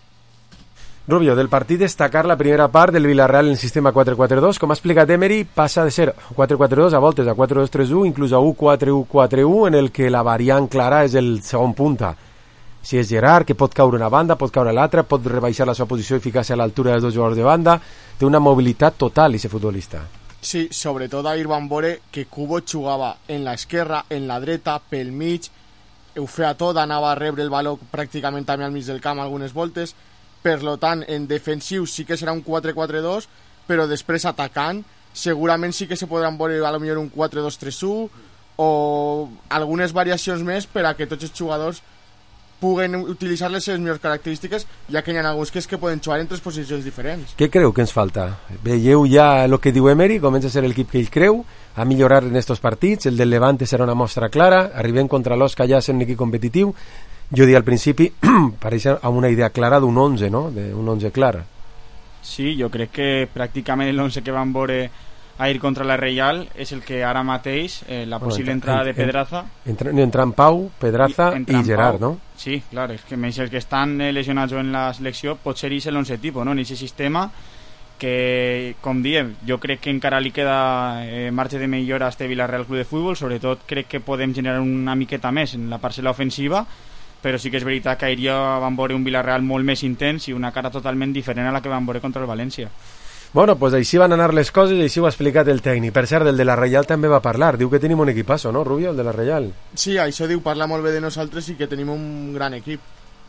Rubio, del partit destacar la primera part del Villarreal en el sistema 4-4-2. Com ha explicat Emery, passa de ser 4-4-2 a voltes a 4-2-3-1, inclús a 1-4-1-4-1, en el que la variant clara és el segon punta. Si és Gerard, que pot caure una banda, pot caure l'altra, pot rebaixar la seva posició i ficar-se a l'altura dels 2 jugadors de banda. Té una mobilitat total, aquest futbolista. Sí, sobretot ahir van veure que Kubo jugava en l'esquerra, en la dreta, pel mig, ho feia tot, anava a rebre el valor pràcticament també al mig del camp algunes voltes. Per tant, en defensiu sí que serà un 4-4-2, però després atacant segurament sí que se podran veure a lo millor un 4-2-3-1 o algunes variacions més per a que tots els jugadors puguen utilitzar les seves millors característiques, ja que hi ha alguns que poden jugar en 3 posicions diferents. Què creu que ens falta? Veieu ja el que diu Emery, comença a ser l'equip que ell creu, a millorar en estos partits, el del Levante serà una mostra clara, arribem contra l'Osca ja sent un equip competitiu. Jo diria al principi, pareix amb una idea clara d'un 11, no? Un 11 clar. Sí, jo crec que pràcticament l'11 que van veure ahir contra la Reial és el que ara mateix, la possible entrada de Pedraza... Entran Pau, Pedraza i Gerard, no? Sí, clar, és que menys els que estan lesionats en la selecció pot ser l'11 tipus, no? En aquest sistema que, com diem, jo crec que encara li queda marge de millora a este Villarreal Club de Futbol, sobretot crec que podem generar una miqueta més en la parcel·la ofensiva, però sí que és veritat que ahir ja van veure un Villarreal molt més intens i una cara totalment diferent a la que van veure contra el València. Bueno, pues així van anar les coses i així ho ha explicat el tècnic. Per cert, el de la Reial també va parlar. Diu que tenim un equipasso, no, Rubio, el de la Reial? Sí, això diu, parla molt bé de nosaltres i que tenim un gran equip.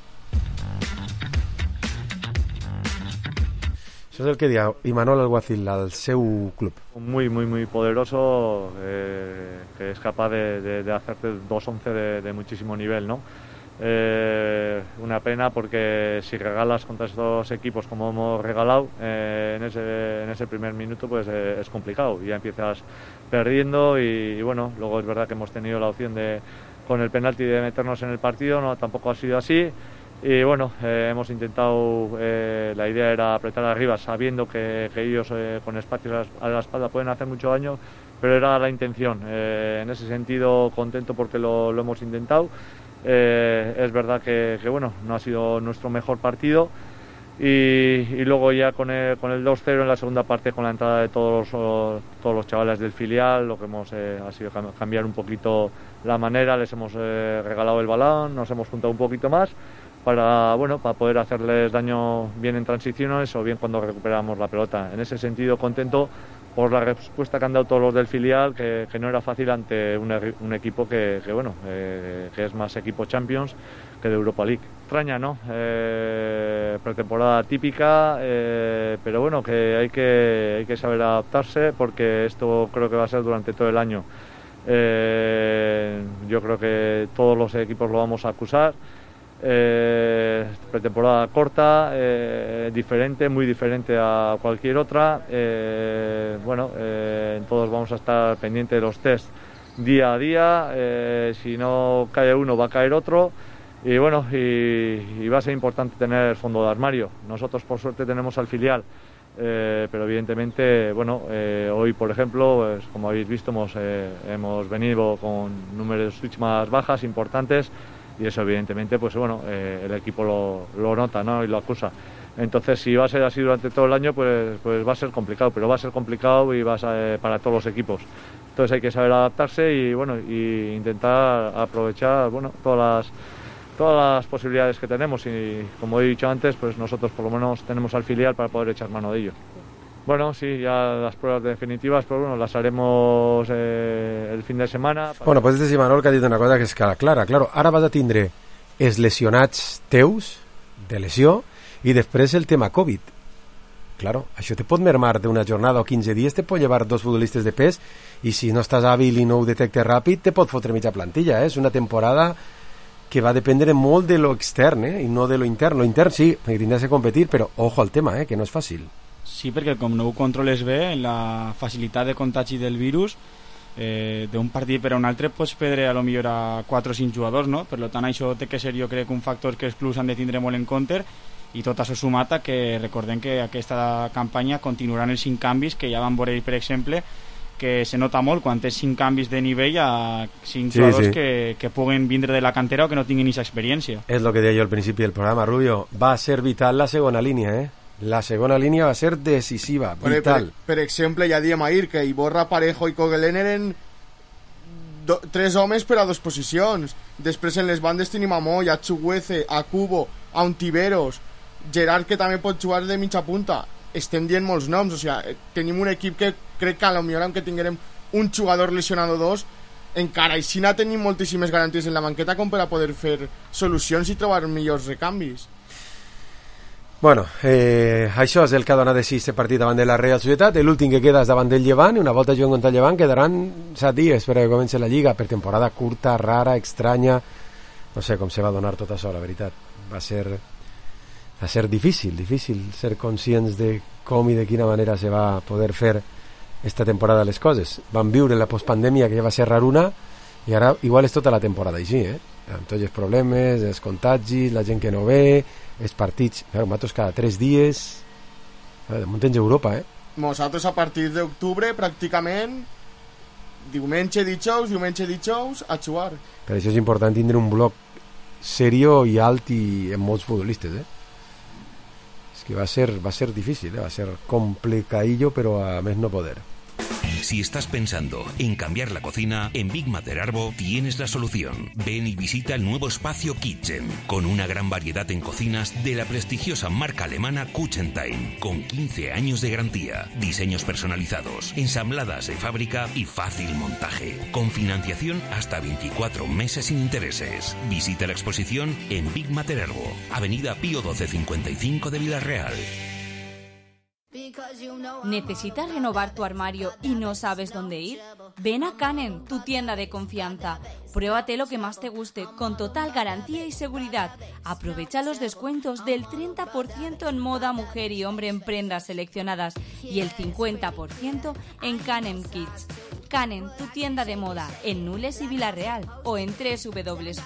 Això és el que diu Imanol Alguacil al seu club. Muy poderoso, que es capaz de hacerte 2-11 de muchísimo nivel, ¿no? Una pena porque si regalas contra estos equipos como hemos regalado en ese primer minuto, pues es complicado, ya empiezas perdiendo y bueno, luego es verdad que hemos tenido la opción de con el penalti de meternos en el partido, no, tampoco ha sido así y bueno, hemos intentado, la idea era apretar arriba sabiendo que ellos con espacios a la espalda pueden hacer mucho daño, pero era la intención, en ese sentido contento porque lo hemos intentado. Es verdad que bueno, no ha sido nuestro mejor partido y luego ya con el 2-0 en la segunda parte, con la entrada de todos los chavales del filial, lo que hemos ha sido cambiar un poquito la manera, les hemos regalado el balón, nos hemos juntado un poquito más para poder hacerles daño bien en transiciones o bien cuando recuperamos la pelota. En ese sentido, contento por la respuesta que han dado todos los del filial, que no era fácil ante un equipo que es más equipo Champions que de Europa League. Extraña, ¿no? Pretemporada típica, pero bueno, que hay que saber adaptarse, porque esto creo que va a ser durante todo el año. Yo creo que todos los equipos lo vamos a acusar. Pretemporada corta, diferente, muy diferente a cualquier otra. Todos vamos a estar pendientes de los test día a día. Si no cae uno, va a caer otro. Y bueno, y va a ser importante tener fondo de armario. Nosotros por suerte tenemos al filial, pero evidentemente, hoy por ejemplo, pues, como habéis visto, hemos venido con números de switch más bajas, importantes, y eso evidentemente, pues el equipo lo nota, ¿no? Y lo acusa. Entonces, si va a ser así durante todo el año, pues va a ser complicado, pero va a ser complicado y va a ser para todos los equipos. Entonces hay que saber adaptarse y intentar aprovechar todas las posibilidades que tenemos, y como he dicho antes, pues nosotros por lo menos tenemos al filial para poder echar mano de ello. Bueno, sí, ya las pruebas definitivas, pues las haremos el fin de semana. Bueno, pues este Manol que ha dit una cosa que és clara. Claro, ara vas a tindre els lesionats teus, de lesió, i després el tema Covid. Claro, això te pot mermar d'una jornada o 15 dies, te pot llevar 2 futbolistes de pes, i si no estàs hàbil i no ho detectes ràpid, te pot fotre mitja plantilla. És una temporada que va a depender molt de lo extern, i no de lo intern. Lo intern sí, perquè tindràs que competir, però ojo al tema, que no és fàcil. Sí, perquè com no ho controles bé, la facilitat de contagi del virus, d'un partit per a un altre pots perdre a lo millor a 4 o 5 jugadors, no? Per tant, això té que ser, jo crec, un factor que els clubs han de tindre molt en compte, i tot això sumat a que recordem que aquesta campanya continuaran els 5 canvis que ja van veure, per exemple, que se nota molt quan tens 5 canvis de nivell a 5 jugadors que puguen vindre de la cantera o que no tinguin aquesta experiència. És el que deia jo al principi del programa, Rubio. Va ser vital la segona línia, La segona línia va ser decisiva, vital. Per exemple, ja diem ahir que Iborra, Parejo i Coguelén eren 3 homes per a 2 posicions. Després en les bandes tenim a Moy, a Chuguece, a Cubo, a Ontiveros, Gerard, que també pot jugar de mitja punta. Estem dient molts noms, o sigui, tenim un equip que crec que a lo millor, aunque tinguérem un jugador lesionado 2, encara així tenim moltíssimes garanties en la banqueta com per a poder fer solucions i trobar millors recanvis. Bueno, això és el que ha donat de sí este partit davant de la Real Societat. L'últim que queda és davant del Llevant, i una volta juguen contra el Llevant quedaran 7 dies per a que comenci la Lliga, per temporada curta, rara, estranya. No sé com se va donar tot això, la veritat. Va ser difícil ser conscients de com i de quina manera se va poder fer esta temporada les coses. Vam viure la postpandèmia, que ja va ser raruna, i ara igual és tota la temporada així, amb tots els problemes, els contagis, la gent que no ve, els partits, nosaltres cada 3 dies, de munt tens Europa, Nosaltres a partir d'octubre pràcticament diumenge, dijous a jugar. Per això és important tindre un bloc serio i alt i amb molts futbolistes, És que va ser difícil, va ser complicadillo, però a més no poder. Si estás pensando en cambiar la cocina, en Big Mater Arbo tienes la solución. Ven y visita el nuevo espacio Kitchen, con una gran variedad en cocinas de la prestigiosa marca alemana Kuchentime, con 15 años de garantía, diseños personalizados, ensambladas de fábrica y fácil montaje, con financiación hasta 24 meses sin intereses. Visita la exposición en Big Mater Arbo, Avenida Pío 1255 de Villarreal. ¿Necesitas renovar tu armario y no sabes dónde ir? Ven a Canem, tu tienda de confianza. Pruébate lo que más te guste, con total garantía y seguridad. Aprovecha los descuentos del 30% en moda, mujer y hombre en prendas seleccionadas y el 50% en Canem Kids. Canem, tu tienda de moda, en Nules y Villarreal, o en www.canem.es.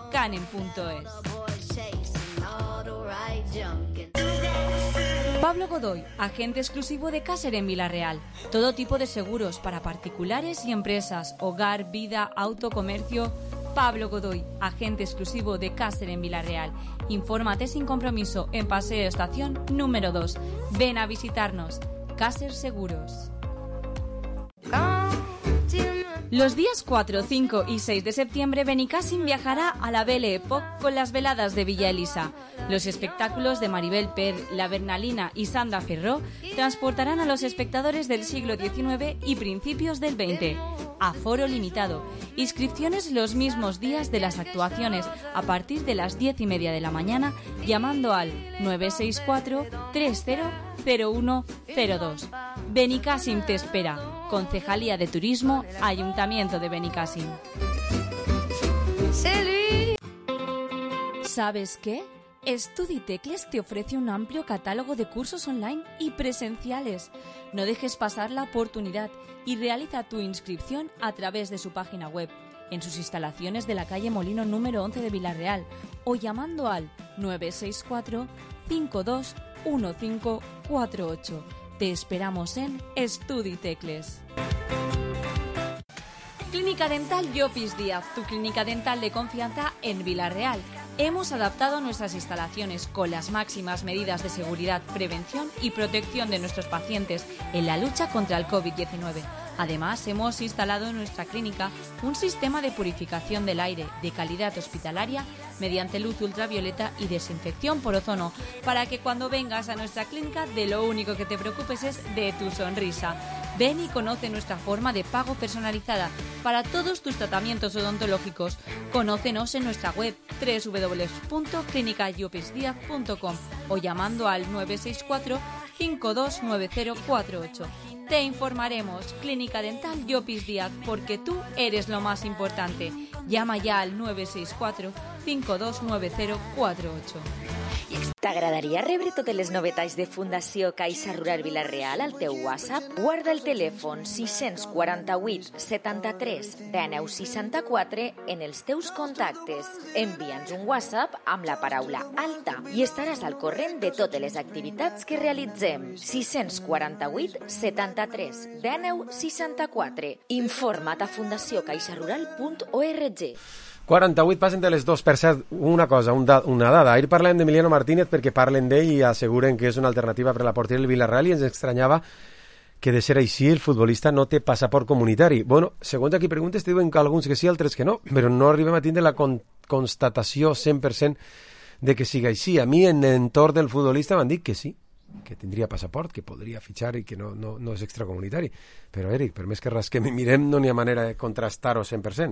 Pablo Godoy, agente exclusivo de Caser en Villarreal. Todo tipo de seguros para particulares y empresas, hogar, vida, auto, comercio. Pablo Godoy, agente exclusivo de Caser en Villarreal. Infórmate sin compromiso en Paseo Estación número 2. Ven a visitarnos. Caser Seguros. Los días 4, 5 y 6 de septiembre, Benicassim viajará a la Belle Époque con las veladas de Villa Elisa. Los espectáculos de Maribel Per, La Bernalina y Sandra Ferró transportarán a los espectadores del siglo XIX y principios del XX. Aforo limitado. Inscripciones los mismos días de las actuaciones a partir de las 10:30 de la mañana llamando al 964 300102. Benicassim te espera. Concejalía de Turismo, Ayuntamiento de Benicassim. ¿Sabes qué? StudiTecles te ofrece un amplio catálogo de cursos online y presenciales. No dejes pasar la oportunidad y realiza tu inscripción a través de su página web, en sus instalaciones de la calle Molino número 11 de Villarreal o llamando al 964 521548. Te esperamos en StudiTecles. Clínica Dental Llopis Díaz, tu clínica dental de confianza en Villarreal. Hemos adaptado nuestras instalaciones con las máximas medidas de seguridad, prevención y protección de nuestros pacientes en la lucha contra el COVID-19. Además, hemos instalado en nuestra clínica un sistema de purificación del aire de calidad hospitalaria mediante luz ultravioleta y desinfección por ozono, para que cuando vengas a nuestra clínica de lo único que te preocupes es de tu sonrisa. Ven y conoce nuestra forma de pago personalizada para todos tus tratamientos odontológicos. Conócenos en nuestra web www.clinicallopisdiaz.com o llamando al 964 529048. Te informaremos. Clínica Dental Llopis Díaz, porque tú eres lo más importante. Llama ya al 964 529048. T'agradaria rebre totes les novetats de Fundació Caixa Rural Vila-real al teu WhatsApp? Guarda el telèfon 648 73 19 64 en els teus contactes. Envia'ns un WhatsApp amb la paraula alta i estaràs al corrent de totes les activitats que realitzem. 648 73 19 64. Informa't a fundaciocaixarural.org. 48 passen de les 2. Per cert, una cosa, una dada. Ahir parlem d'Emiliano Martínez perquè parlen d'ell i asseguren que és una alternativa per a la porteria del Villarreal i ens estranyava que de ser així el futbolista no té passaport comunitari. Bueno, segons aquí preguntes te diuen que alguns que sí, altres que no, però no arribem a tindre la constatació 100% de que siga així. A mi en l'entorn del futbolista m'han dit que sí, que tindria passaport, que podria fitxar i que no és extracomunitari. Però, Eric, per més que rasquem i mirem, no n'hi ha manera de contrastar-ho 100%.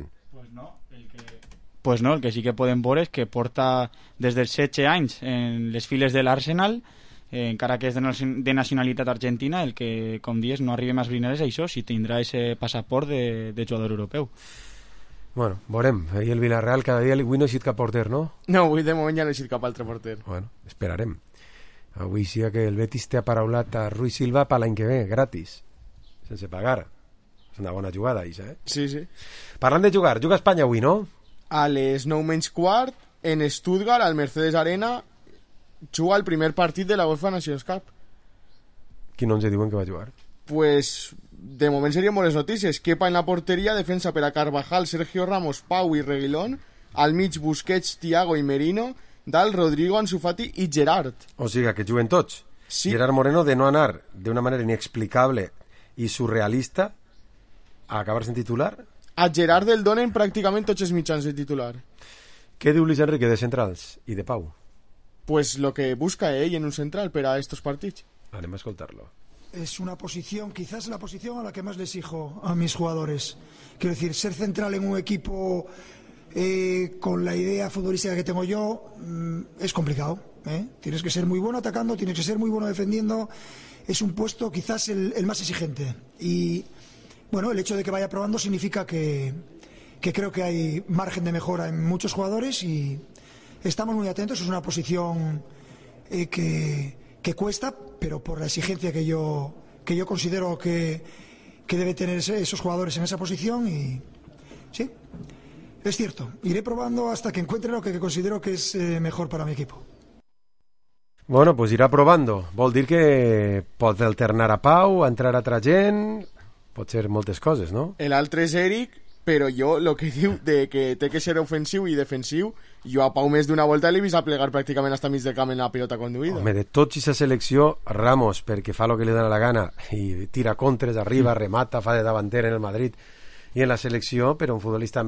Pues no, el que sí que podem veure és que porta des dels 16 anys en les files de l'Arsenal, encara que és de nacionalitat argentina, el que, com dius, no arribem a esbrinar és això, si tindrà ese passaport de jugador europeu. Bueno, veurem. Ahir el Villarreal cada dia avui no ha eixit cap porter, no? No, avui de moment ja no ha eixit cap altre porter. Bueno, esperarem. Avui sí que el Betis té aparaulat a Rui Silva per l'any que ve, gratis, sense pagar. És una bona jugada, això, eh? Sí, sí. Parlant de jugar, juga Espanya avui, no? A les 9:15 en Stuttgart, al Mercedes Arena, juga el primer partit de la UEFA Nations Cup. Qui no ens diuen que va jugar? Pues de moment serien bones notícies. Kepa en la porteria, defensa per a Carvajal, Sergio Ramos, Pau i Reguilón, al mig Busquets, Thiago i Merino, dalt Rodrigo, Ansu Fati i Gerard. O sigui, que juguen tots. Sí. Gerard Moreno, de no anar d'una manera inexplicable i surrealista a acabar sent titular. A Gerard el donen pràcticament tots els mitjans de titular. Què diu Luis Enrique de centrals i de Pau? Pues lo que busca ell en un central per a estos partits. Anem a escoltar-lo. Es una posición, quizás la posición a la que más les exijo a mis jugadores. Quiero decir, ser central en un equipo con la idea futbolística que tengo yo es complicado. Tienes que ser muy bueno atacando, tienes que ser muy bueno defendiendo. Es un puesto quizás el más exigente. Y bueno, el hecho de que vaya probando significa que creo que hay margen de mejora en muchos jugadores y estamos muy atentos. Es una posición que cuesta, pero por la exigencia que yo considero que debe tener esos jugadores en esa posición. Y sí, es cierto, iré probando hasta que encuentre lo que considero que es mejor para mi equipo. Bueno, pues irà probando. Vol dir que pot alternar a Pau, a entrar a altra gent, pot ser moltes coses, no? L'altre és Eric, però jo, el que diu de que té que ser ofensiu i defensiu, jo a Pau més d'una volta l'he vist a plegar pràcticament hasta mig del camp en la pilota conduïda. Home, de tots aquesta selecció, Ramos, perquè fa el que li dona la gana i tira contres, arriba, remata, fa de davanter en el Madrid i en la selecció, però un futbolista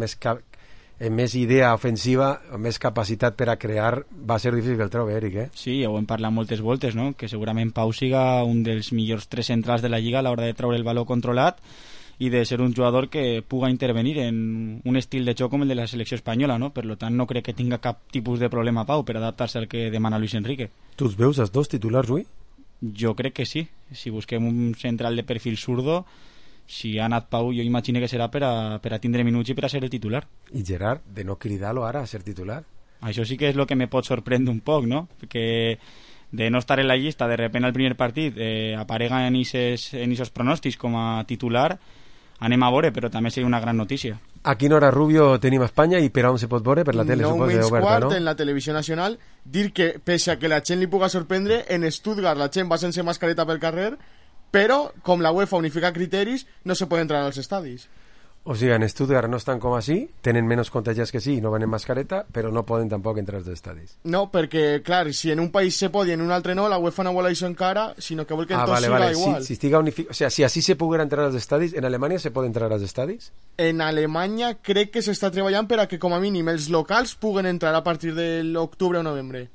més idea ofensiva, més capacitat per a crear, va ser difícil que el trobi, Eric, eh? Sí, ja ho hem parlat moltes voltes, no? Que segurament Pau siga un dels millors 3 centrals de la Lliga a l'hora de treure el baló controlat i de ser un jugador que puga intervenir en un estil de joc com el de la selecció espanyola, no? Per tant, no crec que tinga cap tipus de problema Pau per adaptar-se al que demana Luis Enrique. Tu els veus els dos titulars avui? Jo crec que sí. Si busquem un central de perfil zurdo, si ha anat Pau, jo imagino que serà per a tindre minuts i per a ser el titular. I Gerard, de no cridar-lo ara a ser titular? Això sí que és el que me pot sorprendre un poc, no? Perquè de no estar en la llista, de repente al primer partit aparega en esos pronòstics com a titular, anem a veure, però també seria una gran notícia. A quina hora, Rubio, tenim a Espanya i per on se pot veure? Per la tele, suposo, oberta, no? 9:15 en la televisió nacional. Dir que, pese a que la gent li puga sorprendre, en Stuttgart la gent va sense mascareta pel carrer, però, com la UEFA unifica criteris, no se pot entrar als estadis. O sigui, en Stuttgart no estan com així, tenen menys contagiats que sí, no van en mascareta, però no poden tampoc entrar als estadis. No, perquè, clar, si en un país se pot i en un altre no, la UEFA no vol això encara, sinó que vol que tot siga igual. Si estiga o sea, si així se poguera entrar als estadis, en Alemanya se pot entrar als estadis? En Alemanya crec que s'està treballant per a que, com a mínim, els locals puguen entrar a partir de l'octubre o novembre.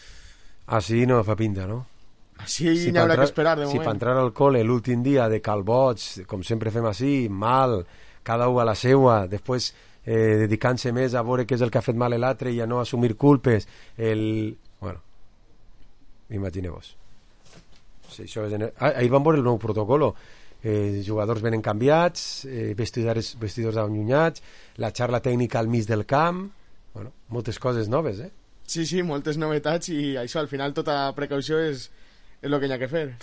Així no fa pinta, no? Així n'hi haurà que esperar, de moment. Si per entrar al col·le l'últim dia de calbots, com sempre fem així, mal, cada un a la seua, després dedicant-se més a veure què és el que ha fet mal l'altre i a no assumir culpes, bueno, imagineu-vos. Sí, ahir vam veure el nou protocolo, jugadors venen canviats, vestidors allunyats, la xarra tècnica al mig del camp, bueno, moltes coses noves, eh? Sí, moltes novetats i això, al final tota precaució és el que hi ha que fer.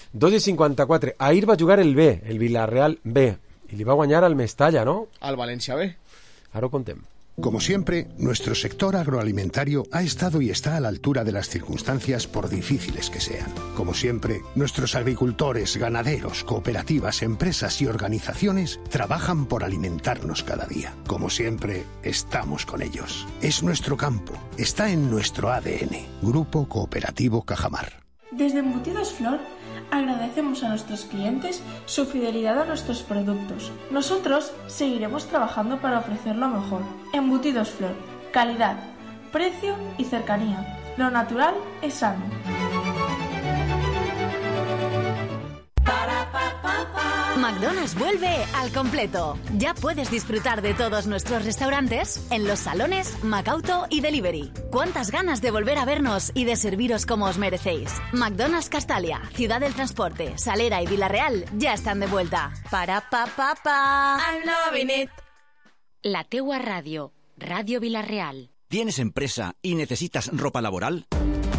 2:54. Ahir va jugar el B, el Villarreal B, y le va a guanyar al Mestalla, ¿no? Al Valencia B. Ahora contem. Como siempre, nuestro sector agroalimentario ha estado y está a la altura de las circunstancias por difíciles que sean. Como siempre, nuestros agricultores, ganaderos, cooperativas, empresas y organizaciones trabajan por alimentarnos cada día. Como siempre, estamos con ellos. Es nuestro campo, está en nuestro ADN. Grupo Cooperativo Cajamar. Desde Embutidos Flor agradecemos a nuestros clientes su fidelidad a nuestros productos. Nosotros seguiremos trabajando para ofrecer lo mejor. Embutidos Flor, calidad, precio y cercanía. Lo natural es sano. McDonald's vuelve al completo. Ya puedes disfrutar de todos nuestros restaurantes en los salones, Macauto y Delivery. ¿Cuántas ganas de volver a vernos y de serviros como os merecéis? McDonald's Castalia, Ciudad del Transporte, Salera y Villarreal ya están de vuelta. I'm loving it. La teua ràdio, Ràdio Villarreal. ¿Tienes empresa y necesitas ropa laboral?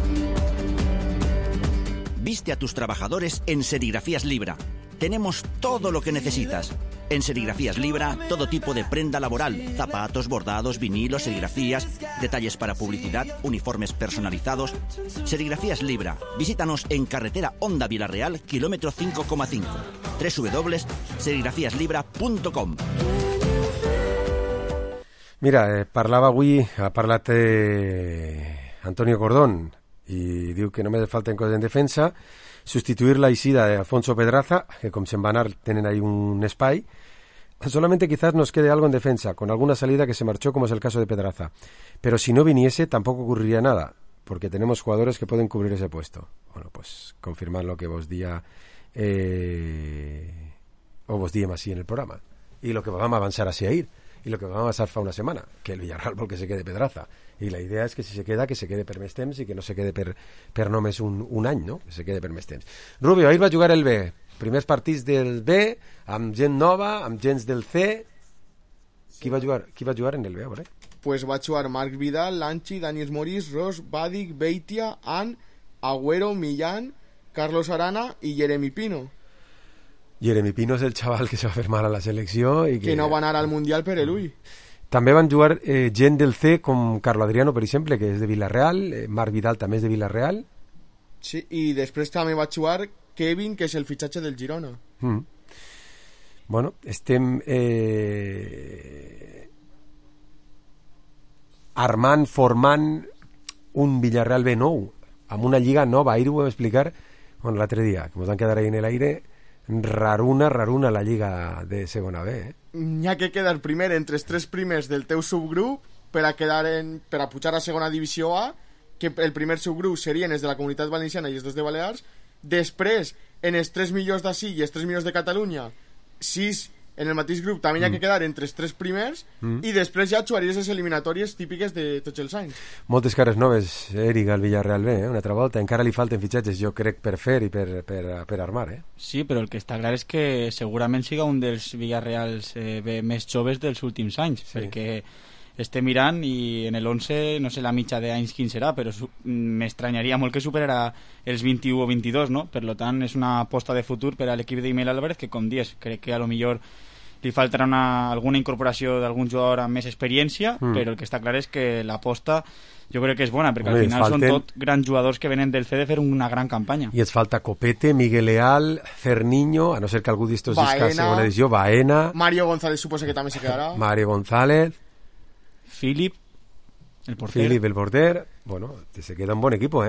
Viste a tus trabajadores en Serigrafías Libra. Tenemos todo lo que necesitas. En Serigrafías Libra, todo tipo de prenda laboral, zapatos, bordados, vinilos, serigrafías, detalles para publicidad, uniformes personalizados. Serigrafías Libra. Visítanos en carretera Honda Villarreal, kilómetro 5,5. www.serigrafiaslibra.com. Mira, parlava avui, ha parlat Antonio Cordón, i diu que només falten coses en defensa, sustituir la eixida de Alfonso Pedraza, que com se'n va anar tenen ahí un espai. Solamente quizás nos quede algo en defensa, con alguna salida que se marchó, como es el caso de Pedraza. Pero si no viniese, tampoco ocurriría nada, porque tenemos jugadores que pueden cubrir ese puesto. Bueno, pues confirmar lo que vos día o vos diem així en el programa. I lo que vam avançar hacia ir. I el que vam avançar fa una setmana, que el Villarreal vol que se quede Pedraza. I la idea és que si se queda, que se quede per més temps i que no se quede per només un any, no? Que se quede per més temps. Rubio, ahir va jugar el B. Primers partits del B, amb gent nova, amb gens del C. Qui va jugar en el B, a veure? Pues va jugar Marc Vidal, Lanchi, Daniel Morís, Ros, Badik, Beitia, An, Agüero, Millán, Carlos Arana i Jeremy Pino. Jeremy Pino és el xaval que se va fer mal a la selecció i que no va anar al Mundial per l'UI. També van jugar gent del C com Carlo Adriano, per exemple, que és de Villarreal, Marc Vidal també és de Villarreal. Sí, i després també va jugar Kevin, que és el fitxatge del Girona. Bueno, estem formant un Villarreal B nou, amb una lliga nova. Ahir ho vam explicar l'altre dia, que ens van quedar ahí en el aire. Raruna la lliga de segona B. N'hi ha que quedar primer entre els 3 primers del teu subgrup per a pujar a segona divisió A, que el primer subgrup serien els de la Comunitat Valenciana i els 2 de Balears. Després, en els 3 millors d'ací i els 3 millors de Catalunya, 6 en el mateix grup, també hi ha que quedar entre els 3 primers, i després ja jugaries les eliminatòries típiques de tots els anys. Moltes cares noves, Eric, al Villarreal B, una altra volta. Encara li falten fitxatges, jo crec, per fer i per armar, Sí, però el que està clar és que segurament siga un dels Villarreals B més joves dels últims anys, perquè estem mirant i en l'11 no sé la mitja d'anys quin serà, però m'estranyaria molt que superarà els 21 o 22, no? Per tant, és una aposta de futur per a l'equip d'Imel Álvarez, que com dius, crec que a lo millor li faltarà alguna incorporació d'algun jugador amb més experiència, però el que està clar és que l'aposta jo crec que és bona, perquè al final són tot grans jugadors que venen del CD a fer una gran campanya. I et falta Copete, Miguel Leal, Cerniño, a no ser que algú d'estos disca segona edició, Baena, Mario González suposa que també se quedarà, Mario González, Philip, el porter. Bueno, se queda un bon equipo,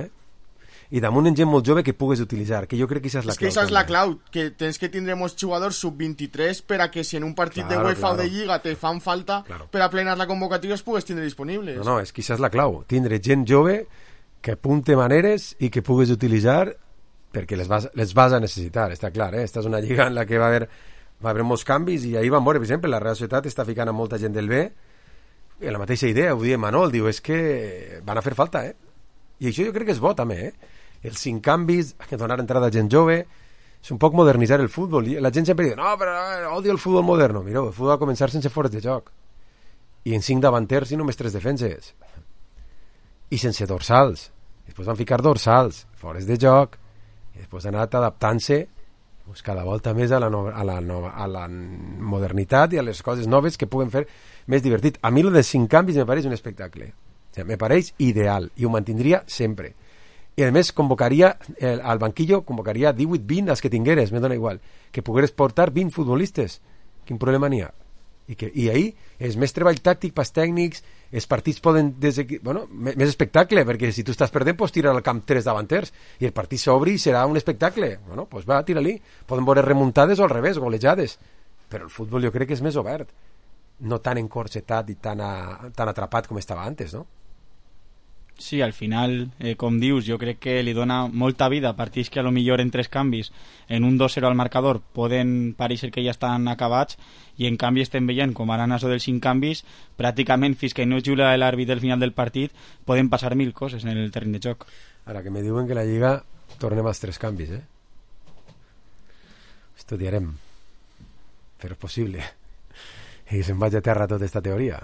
i damunt en gent molt jove que pugues utilitzar, que jo crec que això és la clau. És que això és la clau, que tens que tindre molts jugadors sub-23 per a que si en un partit de UEFA o de Lliga te fan falta per a plenar la convocatòria els pugues tindre disponibles. No, és que això és la clau, tindre gent jove que apunte maneres i que pugues utilitzar perquè les vas a necessitar, està clar, Esta és una lliga en la que va haver molts canvis i ahir vam veure, per exemple, la Real Societat està ficant a molta gent del B, i la mateixa idea, ho diem Manol, diu, és que van a fer falta, i això jo crec que és bo també, els 5 canvis, que donar entrada a gent jove, és un poc modernitzar el futbol, i la gent sempre diu, no, però odio el futbol moderno. Mireu, el futbol va començar sense fores de joc, i en 5 davanters i només 3 defenses, i sense dorsals. Després van ficar dorsals, fores de joc, i després han anat adaptant-se cada volta més a la modernitat i a les coses noves que puguen fer més divertit. A mi el de 5 canvis me pareix un espectacle, me pareix ideal, i ho mantindria sempre. I a més convocaria al banquillo 18-20 els que tingueres, me dona igual, que pogueres portar 20 futbolistes, quin problema n'hi ha? I ahir és més treball tàctic pels tècnics, els partits poden més espectacle, perquè si tu estàs perdent pots tirar al camp 3 davanters i el partit s'obri i serà un espectacle. Doncs va, tira-li, poden veure remuntades o al revés, golejades, però el futbol jo crec que és més obert, no tan encorsetat i tan atrapat com estava antes, no? Sí, al final, com dius, jo crec que li dona molta vida a partits que a lo millor en 3 canvis, en un 2-0 al marcador, poden pareixer que ja estan acabats, i en canvi estem veient, com ara en això dels 5 canvis, pràcticament fins que no jula l'àrbit al final del partit, poden passar 1000 coses en el terreny de joc. Ara que me diuen que la Lliga tornem als 3 canvis, estudiarem, però és possible, i se'n vaig a terra tota esta teoria,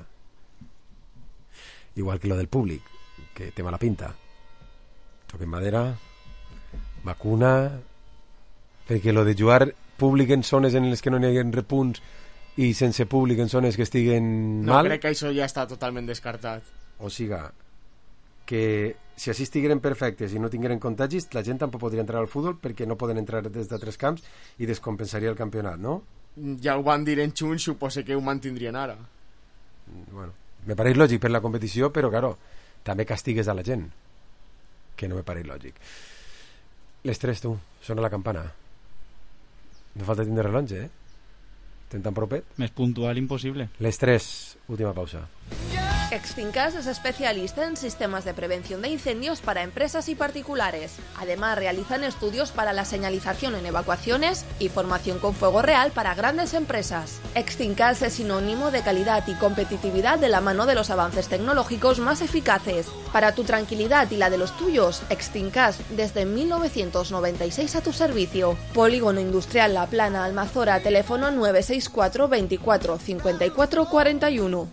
igual que lo del públic, que té mala pinta. Toquem madera, vacuna, perquè lo de jugar públic en zones en les que no hi hagi repunts i sense públic en zones que estiguen mal... No, crec que això ja està totalment descartat. O siga, que si així estigueren perfectes i no tingueren contagis, la gent tampoc podria entrar al futbol perquè no poden entrar des d'altres camps i descompensaria el campionat, no? Ja ho van dir en juny, suposo que ho mantindrien ara. Bueno, me pareix lògic per la competició, però, claro, també castigues a la gent, que no me pareix lògic. Les 3, tu, sona la campana. No falta tindre rellotge, Ten tan propet. Més puntual imposible. Les 3, última pausa. Extincas es especialista en sistemas de prevención de incendios para empresas y particulares. Además, realizan estudios para la señalización en evacuaciones y formación con fuego real para grandes empresas. Extincas es sinónimo de calidad y competitividad de la mano de los avances tecnológicos más eficaces. Para tu tranquilidad y la de los tuyos, Extincas desde 1996 a tu servicio. Polígono Industrial La Plana, Almazora, teléfono 964 24 54 41.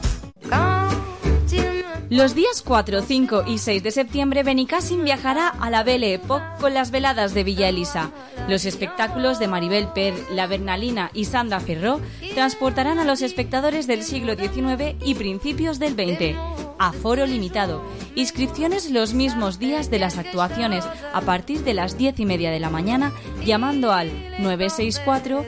Los días 4, 5 y 6 de septiembre, Benicàssim viajará a la Belle Époque con las veladas de Villa Elisa. Los espectáculos de Maribel Per, La Bernalina y Sandra Ferró transportarán a los espectadores del siglo XIX y principios del XX. Aforo limitado. Inscripciones los mismos días de las actuaciones a partir de las 10:30 de la mañana llamando al 964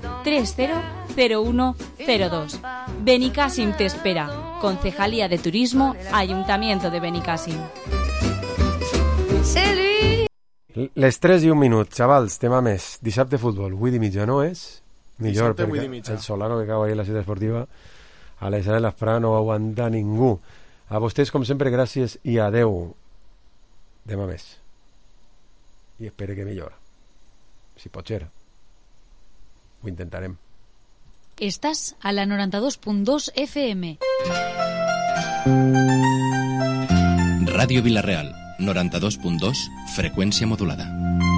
300102. Benicàssim te espera. Concejalía de Turismo, Ayuntamiento de Benicàssim. Les 3:01, xavals, tema més. Dissabte futbol, 8:30, no és? Millor, Dissabte, perquè el solano que cau ahí a la ciutat esportiva a les hores de l'esprada no ho aguanta ningú. A vostès, com sempre, gràcies i adeu. Demà més. I espero que millora. Si pot ser. Ho intentarem. Estás a la 92.2 FM. Ràdio Vila-real, 92.2, freqüència modulada.